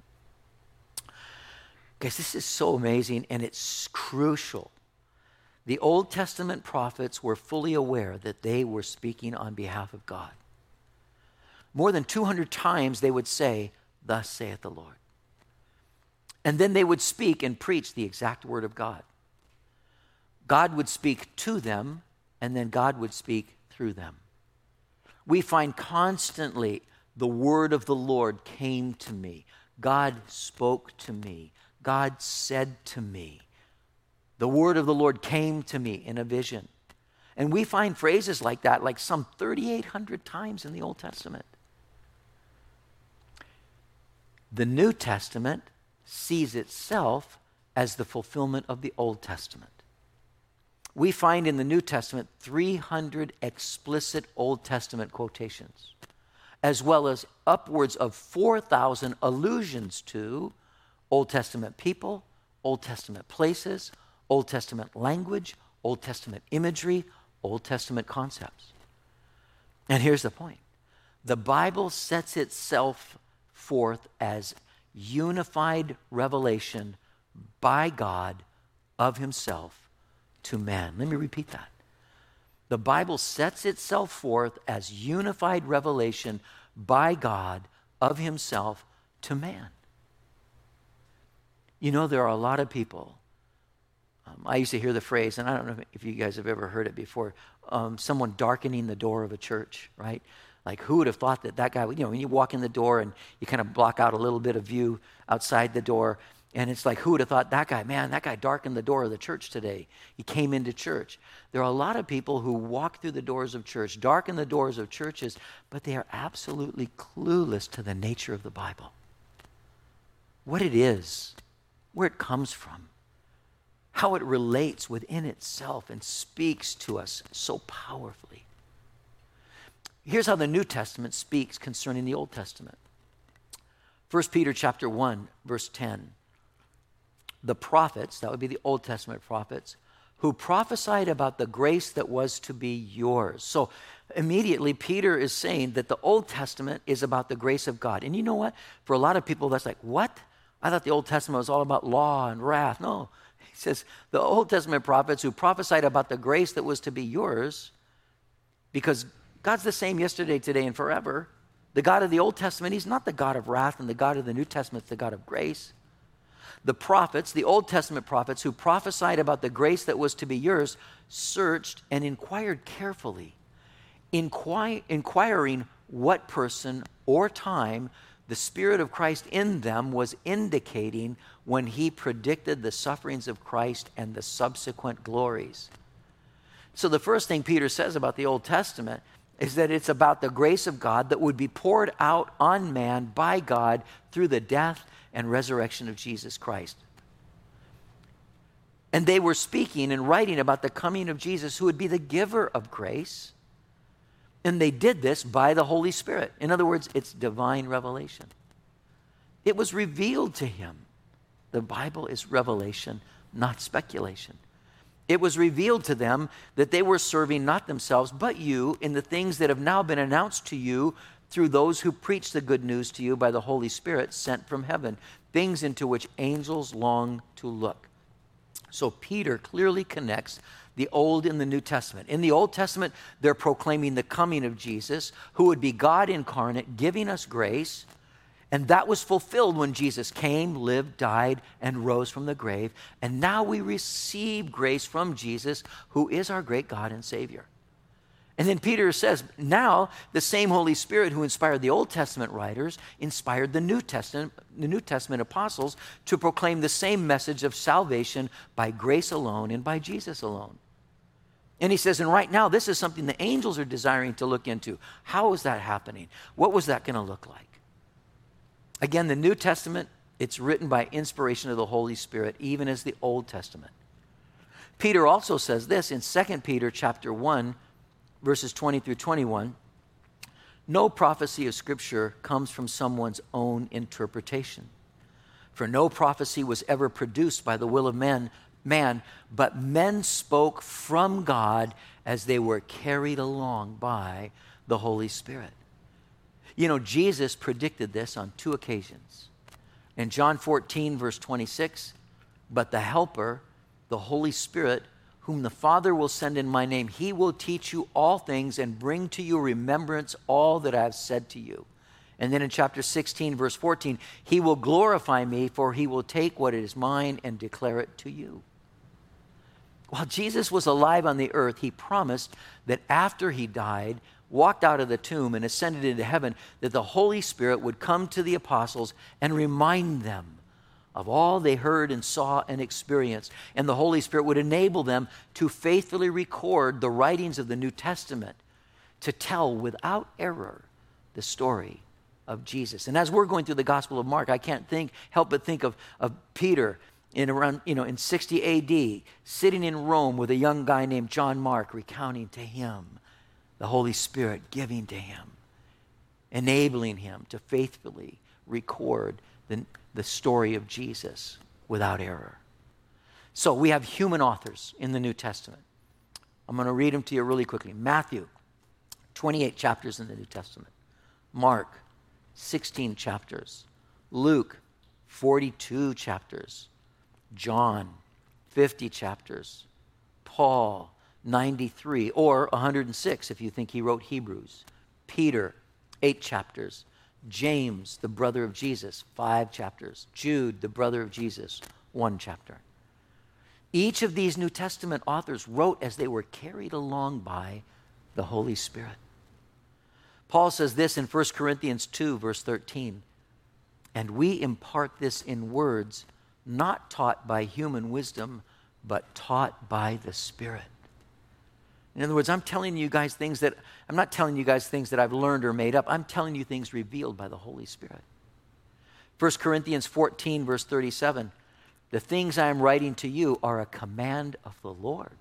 Guys, this is so amazing, and it's crucial. The Old Testament prophets were fully aware that they were speaking on behalf of God. More than 200 times they would say, "Thus saith the Lord." And then they would speak and preach the exact word of God. God would speak to them, and then God would speak through them. We find constantly the word of the Lord came to me. God spoke to me. God said to me. The word of the Lord came to me in a vision. And we find phrases like that, like some 3,800 times in the Old Testament. The New Testament sees itself as the fulfillment of the Old Testament. We find in the New Testament 300 explicit Old Testament quotations, as well as upwards of 4,000 allusions to Old Testament people, Old Testament places, Old Testament language, Old Testament imagery, Old Testament concepts. And here's the point. The Bible sets itself forth as unified revelation by God of Himself to man. Let me repeat that. The Bible sets itself forth as unified revelation by God of Himself to man. You know, there are a lot of people. I used to hear the phrase, and I don't know if you guys have ever heard it before, someone darkening the door of a church, right? Like, who would have thought that guy would, when you walk in the door and you kind of block out a little bit of view outside the door, And it's like, who would have thought that guy, man, that guy darkened the door of the church today. He came into church. There are a lot of people who walk through the doors of church, darken the doors of churches, but they are absolutely clueless to the nature of the Bible. What it is, where it comes from, how it relates within itself and speaks to us so powerfully. Here's how the New Testament speaks concerning the Old Testament. 1 Peter chapter 1, verse 10. The prophets, that would be the Old Testament prophets, who prophesied about the grace that was to be yours. So immediately Peter is saying that the Old Testament is about the grace of God. And you know what? For a lot of people, that's like, what? I thought the Old Testament was all about law and wrath. No, he says the Old Testament prophets who prophesied about the grace that was to be yours, because God's the same yesterday, today, and forever. The God of the Old Testament, he's not the God of wrath, and the God of the New Testament is the God of grace. The prophets, the Old Testament prophets who prophesied about the grace that was to be yours, searched and inquired carefully, inquiring what person or time the Spirit of Christ in them was indicating when he predicted the sufferings of Christ and the subsequent glories. So the first thing Peter says about the Old Testament is that it's about the grace of God that would be poured out on man by God through the death and resurrection of Jesus Christ. And they were speaking and writing about the coming of Jesus, who would be the giver of grace. And they did this by the Holy Spirit. In other words, it's divine revelation. It was revealed to him. The Bible is revelation, not speculation. It was revealed to them that they were serving not themselves, but you in the things that have now been announced to you through those who preach the good news to you by the Holy Spirit sent from heaven, things into which angels long to look. So Peter clearly connects the Old and the New Testament. In the Old Testament, they're proclaiming the coming of Jesus, who would be God incarnate, giving us grace. And that was fulfilled when Jesus came, lived, died, and rose from the grave. And now we receive grace from Jesus, who is our great God and Savior. And then Peter says, now the same Holy Spirit who inspired the Old Testament writers inspired the New Testament apostles to proclaim the same message of salvation by grace alone and by Jesus alone. And he says, and right now this is something the angels are desiring to look into. How is that happening? What was that going to look like? Again, the New Testament, it's written by inspiration of the Holy Spirit, even as the Old Testament. Peter also says this in 2 Peter chapter 1, verses 20 through 21. No prophecy of Scripture comes from someone's own interpretation. For no prophecy was ever produced by the will of man, but men spoke from God as they were carried along by the Holy Spirit. You know, Jesus predicted this on 2 occasions. In John 14, verse 26, but the Helper, the Holy Spirit, whom the Father will send in my name, he will teach you all things and bring to you remembrance all that I have said to you. And then in chapter 16, verse 14, he will glorify me, for he will take what is mine and declare it to you. While Jesus was alive on the earth, he promised that after he died, walked out of the tomb and ascended into heaven, that the Holy Spirit would come to the apostles and remind them of all they heard and saw and experienced. And the Holy Spirit would enable them to faithfully record the writings of the New Testament, to tell without error the story of Jesus. And as we're going through the Gospel of Mark, I can't help but think of Peter in 60 A.D., sitting in Rome with a young guy named John Mark, recounting to him the Holy Spirit giving to him, enabling him to faithfully record the story of Jesus without error. So we have human authors in the New Testament. I'm going to read them to you really quickly. Matthew, 28 chapters in the New Testament. Mark, 16 chapters. Luke, 42 chapters. John, 50 chapters. Paul, 93, or 106 if you think he wrote Hebrews. Peter, 8 chapters. James, the brother of Jesus, 5 chapters. Jude, the brother of Jesus, 1 chapter. Each of these New Testament authors wrote as they were carried along by the Holy Spirit. Paul says this in 1 Corinthians 2, verse 13, and we impart this in words not taught by human wisdom, but taught by the Spirit. In other words, I'm not telling you guys things that I've learned or made up. I'm telling you things revealed by the Holy Spirit. 1 Corinthians 14, verse 37, the things I am writing to you are a command of the Lord.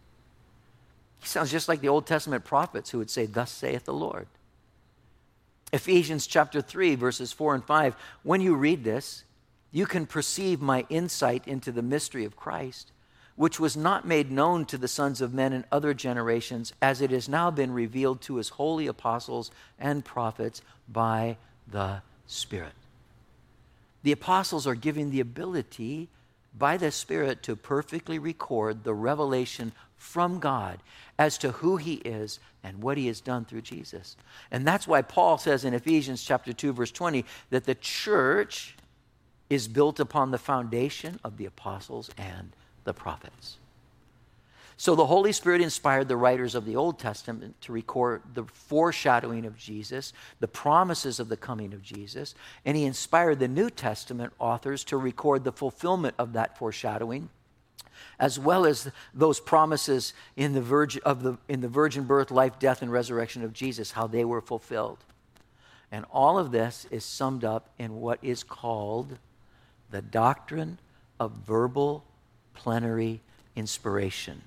He sounds just like the Old Testament prophets who would say, thus saith the Lord. Ephesians chapter 3, verses 4 and 5, when you read this, you can perceive my insight into the mystery of Christ, which was not made known to the sons of men in other generations, as it has now been revealed to his holy apostles and prophets by the Spirit. The apostles are given the ability by the Spirit to perfectly record the revelation from God as to who he is and what he has done through Jesus. And that's why Paul says in Ephesians chapter 2, verse 20, that the church is built upon the foundation of the apostles and the prophets. So the Holy Spirit inspired the writers of the Old Testament to record the foreshadowing of Jesus, the promises of the coming of Jesus, and he inspired the New Testament authors to record the fulfillment of that foreshadowing, as well as those promises in the virgin birth, life, death, and resurrection of Jesus, how they were fulfilled. And all of this is summed up in what is called the doctrine of verbal plenary inspiration.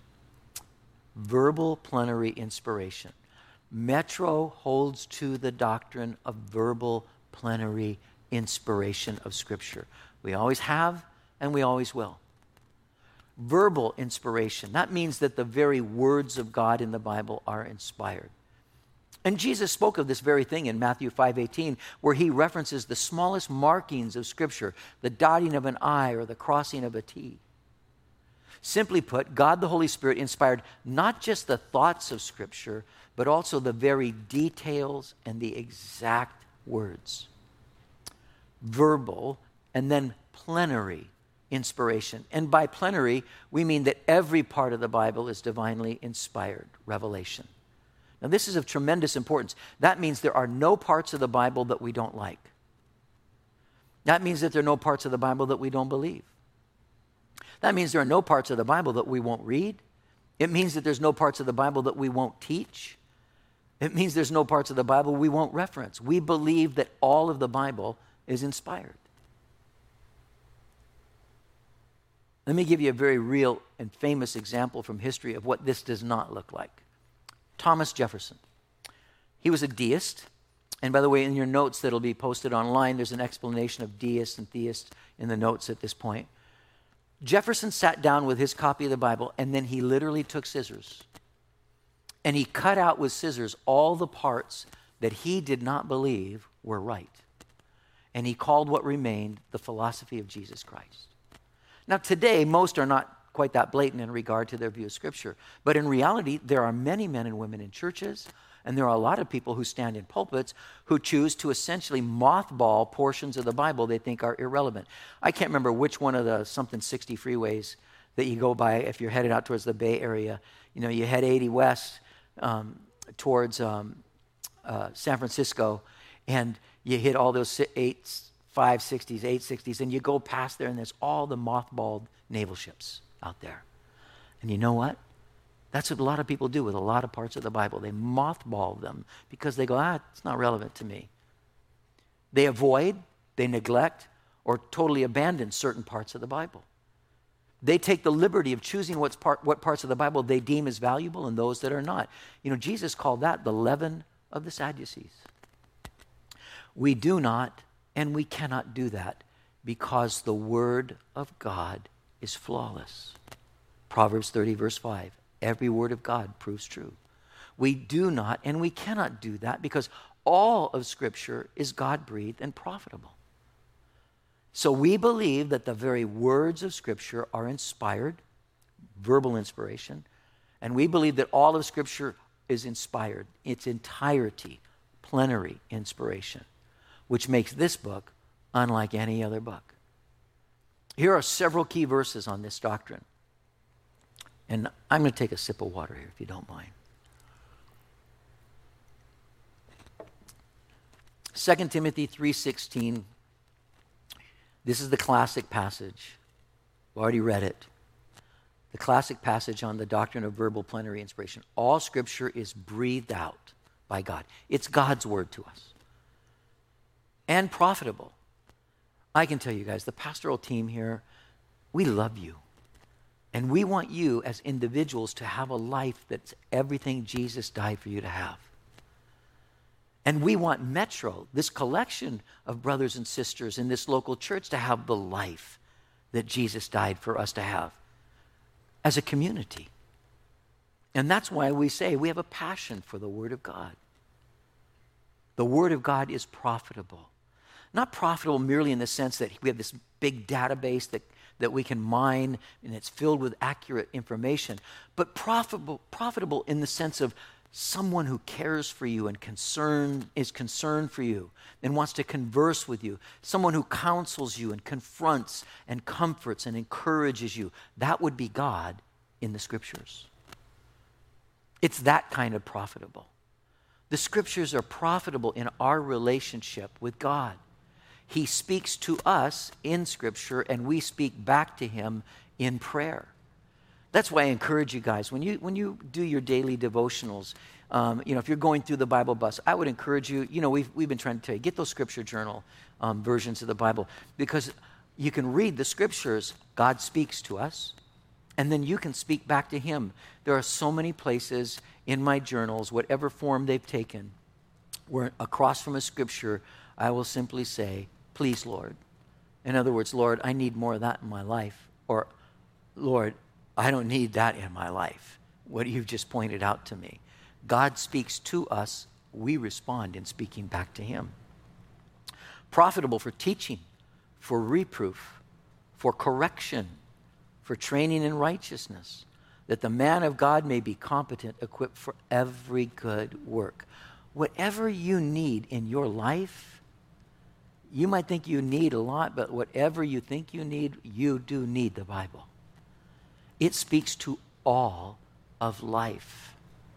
Verbal plenary inspiration. Metro holds to the doctrine of verbal plenary inspiration of Scripture. We always have and we always will. Verbal inspiration, that means that the very words of God in the Bible are inspired. And Jesus spoke of this very thing in Matthew 5:18, where he references the smallest markings of Scripture, the dotting of an I or the crossing of a T. Simply put, God the Holy Spirit inspired not just the thoughts of Scripture, but also the very details and the exact words. Verbal and then plenary inspiration. And by plenary, we mean that every part of the Bible is divinely inspired revelation. Now, this is of tremendous importance. That means there are no parts of the Bible that we don't like. That means that there are no parts of the Bible that we don't believe. That means there are no parts of the Bible that we won't read. It means that there's no parts of the Bible that we won't teach. It means there's no parts of the Bible we won't reference. We believe that all of the Bible is inspired. Let me give you a very real and famous example from history of what this does not look like. Thomas Jefferson. He was a deist. And by the way, in your notes that'll be posted online, there's an explanation of deist and theist in the notes at this point. Jefferson sat down with his copy of the Bible, and then he literally took scissors. And he cut out with scissors all the parts that he did not believe were right. And he called what remained the philosophy of Jesus Christ. Now, today, most are not quite that blatant in regard to their view of Scripture. But in reality, there are many men and women in churches, and there are a lot of people who stand in pulpits who choose to essentially mothball portions of the Bible they think are irrelevant. I can't remember which one of the something 60 freeways that you go by if you're headed out towards the Bay Area. You know, you head 80 west towards San Francisco, and you hit all those 560s, 860s, and you go past there, and there's all the mothballed naval ships out there. And you know what? That's what a lot of people do with a lot of parts of the Bible. They mothball them because they go, it's not relevant to me. They avoid, they neglect, or totally abandon certain parts of the Bible. They take the liberty of choosing what parts of the Bible they deem as valuable and those that are not. You know, Jesus called that the leaven of the Sadducees. We do not and we cannot do that because the Word of God is flawless. Proverbs 30, verse 5. Every word of God proves true. We do not and we cannot do that because all of Scripture is God-breathed and profitable. So we believe that the very words of Scripture are inspired, verbal inspiration, and we believe that all of Scripture is inspired, its entirety, plenary inspiration, which makes this book unlike any other book. Here are several key verses on this doctrine. And I'm going to take a sip of water here, if you don't mind. 2 Timothy 3:16. This is the classic passage. We've already read it. The classic passage on the doctrine of verbal plenary inspiration. All Scripture is breathed out by God. It's God's word to us. And profitable. I can tell you guys, the pastoral team here, we love you. And we want you as individuals to have a life that's everything Jesus died for you to have. And we want Metro, this collection of brothers and sisters in this local church, to have the life that Jesus died for us to have as a community. And that's why we say we have a passion for the Word of God. The Word of God is profitable. Not profitable merely in the sense that we have this big database that we can mine and it's filled with accurate information, but profitable in the sense of someone who cares for you and is concerned for you and wants to converse with you, someone who counsels you and confronts and comforts and encourages you. That would be God in the Scriptures. It's that kind of profitable. The Scriptures are profitable in our relationship with God. He speaks to us in Scripture, and we speak back to Him in prayer. That's why I encourage you guys, when you do your daily devotionals, if you're going through the Bible bus, I would encourage you, we've been trying to tell you, get those Scripture journal versions of the Bible, because you can read the Scriptures, God speaks to us, and then you can speak back to Him. There are so many places in my journals, whatever form they've taken, where across from a Scripture, I will simply say, please, Lord. In other words, Lord, I need more of that in my life. Or, Lord, I don't need that in my life, what you've just pointed out to me. God speaks to us. We respond in speaking back to Him. Profitable for teaching, for reproof, for correction, for training in righteousness, that the man of God may be competent, equipped for every good work. Whatever you need in your life, you might think you need a lot, but whatever you think you do need the Bible. It speaks to all of life.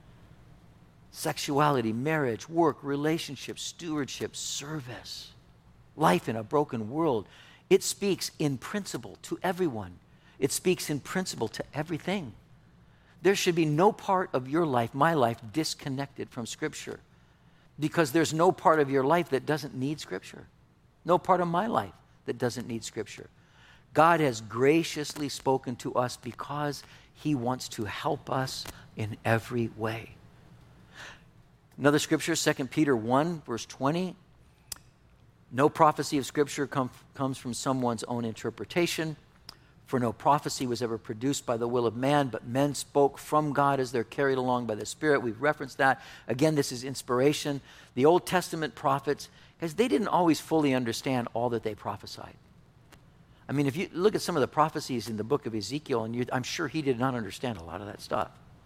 Sexuality, marriage, work, relationships, stewardship, service, life in a broken world. It speaks in principle to everyone. It speaks in principle to everything. There should be no part of your life, my life, disconnected from Scripture, because there's no part of your life that doesn't need Scripture. No part of my life that doesn't need Scripture. God has graciously spoken to us because He wants to help us in every way. Another Scripture, 2 Peter 1, verse 20. No prophecy of Scripture comes from someone's own interpretation, for no prophecy was ever produced by the will of man, but men spoke from God as they're carried along by the Spirit. We've referenced that. Again, this is inspiration. The Old Testament prophets, because they didn't always fully understand all that they prophesied. I mean, if you look at some of the prophecies in the book of Ezekiel, I'm sure he did not understand a lot of that stuff.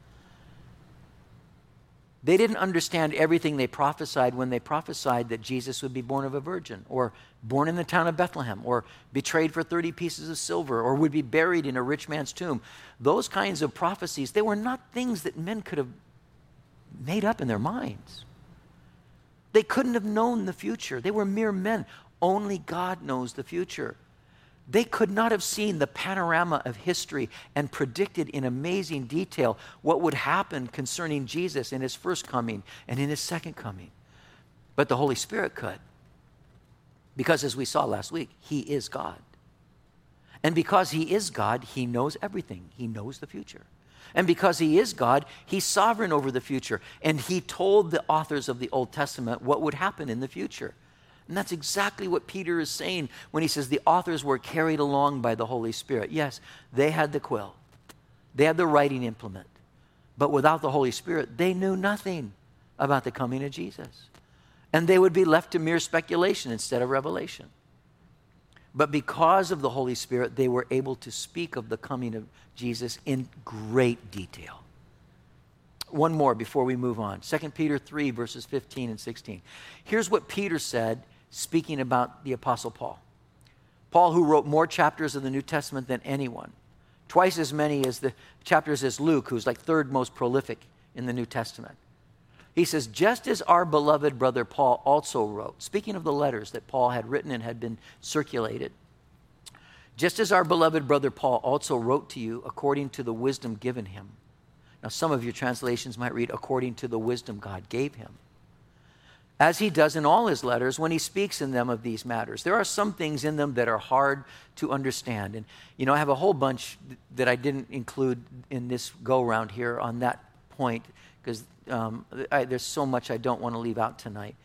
They didn't understand everything they prophesied when they prophesied that Jesus would be born of a virgin, or born in the town of Bethlehem, or betrayed for 30 pieces of silver, or would be buried in a rich man's tomb. Those kinds of prophecies, they were not things that men could have made up in their minds. They couldn't have known the future. They were mere men. Only God knows the future. They could not have seen the panorama of history and predicted in amazing detail what would happen concerning Jesus in His first coming and in His second coming. But the Holy Spirit could. Because as we saw last week, He is God. And because He is God, He knows everything. He knows the future. And because He is God, He's sovereign over the future. And He told the authors of the Old Testament what would happen in the future. And that's exactly what Peter is saying when he says the authors were carried along by the Holy Spirit. Yes, they had the quill. They had the writing implement. But without the Holy Spirit, they knew nothing about the coming of Jesus. And they would be left to mere speculation instead of revelation. But because of the Holy Spirit, they were able to speak of the coming of Jesus in great detail. One more before we move on. 2 Peter 3, verses 15 and 16. Here's what Peter said, speaking about the Apostle Paul. Paul, who wrote more chapters of the New Testament than anyone. Twice as many as the chapters as Luke, who's like third most prolific in the New Testament. He says, just as our beloved brother Paul also wrote, speaking of the letters that Paul had written and had been circulated, Just as our beloved brother Paul also wrote to you according to the wisdom given him. Now, some of your translations might read, according to the wisdom God gave him. As he does in all his letters when he speaks in them of these matters. There are some things in them that are hard to understand. And, I have a whole bunch that I didn't include in this go-round here on that point, because there's so much I don't want to leave out tonight.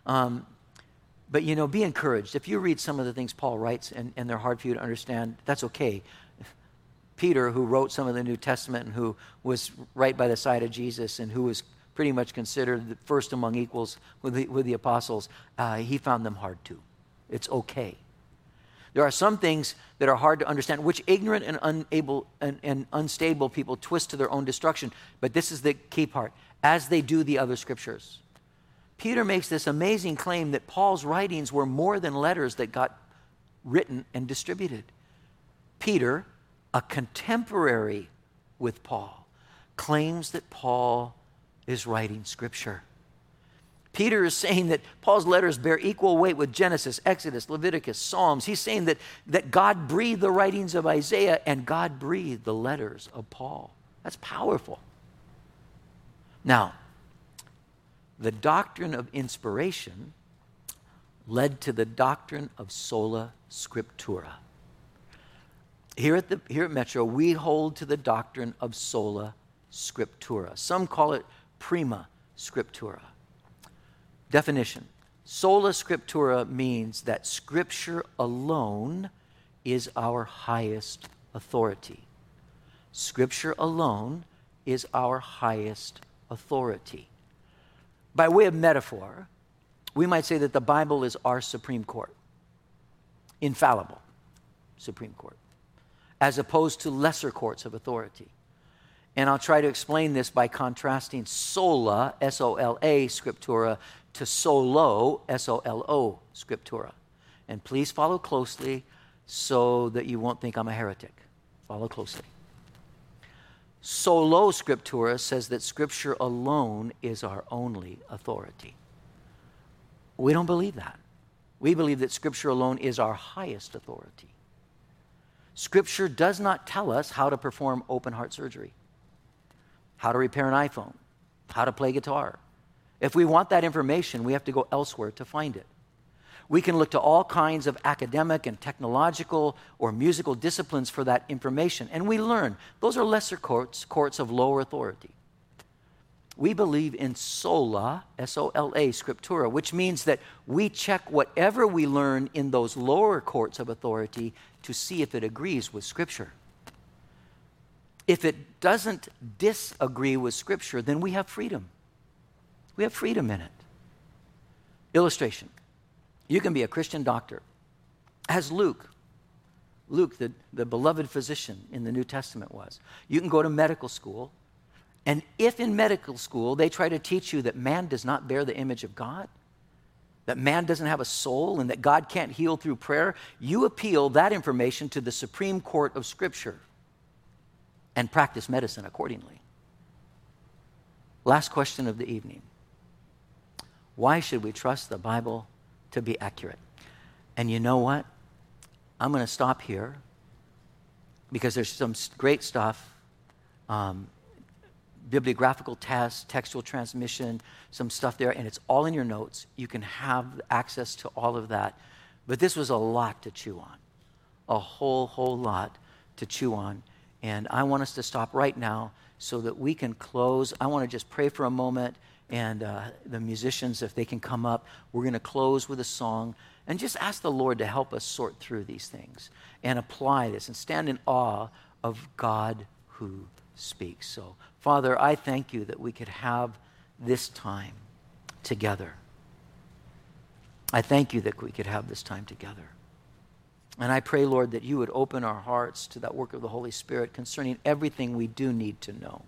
But, be encouraged. If you read some of the things Paul writes and they're hard for you to understand, that's okay. Peter, who wrote some of the New Testament and who was right by the side of Jesus and who was pretty much considered the first among equals with the apostles, he found them hard too. It's okay. There are some things that are hard to understand, which ignorant and unable and unstable people twist to their own destruction. But this is the key part, as they do the other scriptures. Peter makes this amazing claim that Paul's writings were more than letters that got written and distributed. Peter, a contemporary with Paul, claims that Paul is writing scripture. Peter is saying that Paul's letters bear equal weight with Genesis, Exodus, Leviticus, Psalms. He's saying that God breathed the writings of Isaiah and God breathed the letters of Paul. That's powerful. Now, the doctrine of inspiration led to the doctrine of sola scriptura. Here at Metro, we hold to the doctrine of sola scriptura. Some call it prima scriptura. Definition: sola scriptura means that Scripture alone is our highest authority. Scripture alone is our highest authority. By way of metaphor, we might say that the Bible is our Supreme Court, infallible Supreme Court, as opposed to lesser courts of authority. And I'll try to explain this by contrasting sola, S-O-L-A, scriptura, to solo, S-O-L-O, scriptura. And please follow closely so that you won't think I'm a heretic. Follow closely. Solo scriptura says that Scripture alone is our only authority. We don't believe that. We believe that Scripture alone is our highest authority. Scripture does not tell us how to perform open heart surgery, how to repair an iPhone, how to play guitar. If we want that information, we have to go elsewhere to find it. We can look to all kinds of academic and technological or musical disciplines for that information, and we learn. Those are lesser courts of lower authority. We believe in sola, S-O-L-A, scriptura, which means that we check whatever we learn in those lower courts of authority to see if it agrees with Scripture. If it doesn't disagree with Scripture, then we have freedom. We have freedom in it. Illustration. You can be a Christian doctor, as Luke, the beloved physician in the New Testament was. You can go to medical school, and if in medical school they try to teach you that man does not bear the image of God, that man doesn't have a soul, and that God can't heal through prayer, you appeal that information to the Supreme Court of Scripture and practice medicine accordingly. Last question of the evening. Why should we trust the Bible to be accurate? And you know what? I'm going to stop here because there's some great stuff, bibliographical tests, textual transmission, some stuff there, and it's all in your notes. You can have access to all of that. But this was a lot to chew on, a whole lot to chew on. And I want us to stop right now so that we can close. I want to just pray for a moment. And the musicians, if they can come up, we're going to close with a song and just ask the Lord to help us sort through these things and apply this and stand in awe of God who speaks. So, Father, I thank you that we could have this time together. I thank you that we could have this time together. And I pray, Lord, that you would open our hearts to that work of the Holy Spirit concerning everything we do need to know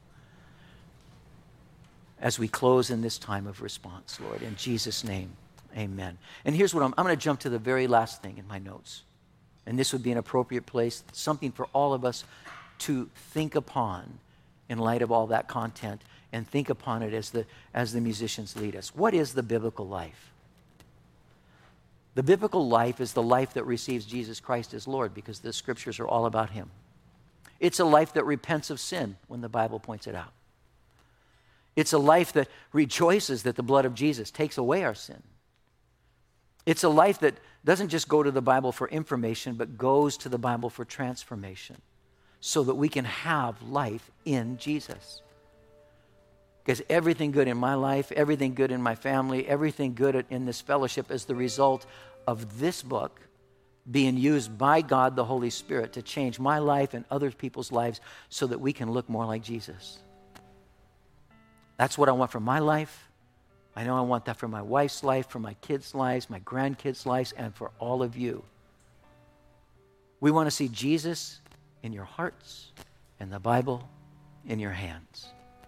as we close in this time of response, Lord. In Jesus' name, amen. And here's what I'm going to jump to the very last thing in my notes. And this would be an appropriate place, something for all of us to think upon in light of all that content, and think upon it as the musicians lead us. What is the biblical life? The biblical life is the life that receives Jesus Christ as Lord because the scriptures are all about him. It's a life that repents of sin when the Bible points it out. It's a life that rejoices that the blood of Jesus takes away our sin. It's a life that doesn't just go to the Bible for information, but goes to the Bible for transformation so that we can have life in Jesus. Because everything good in my life, everything good in my family, everything good in this fellowship is the result of this book being used by God the Holy Spirit to change my life and other people's lives so that we can look more like Jesus. That's what I want for my life. I know I want that for my wife's life, for my kids' lives, my grandkids' lives, and for all of you. We want to see Jesus in your hearts and the Bible in your hands.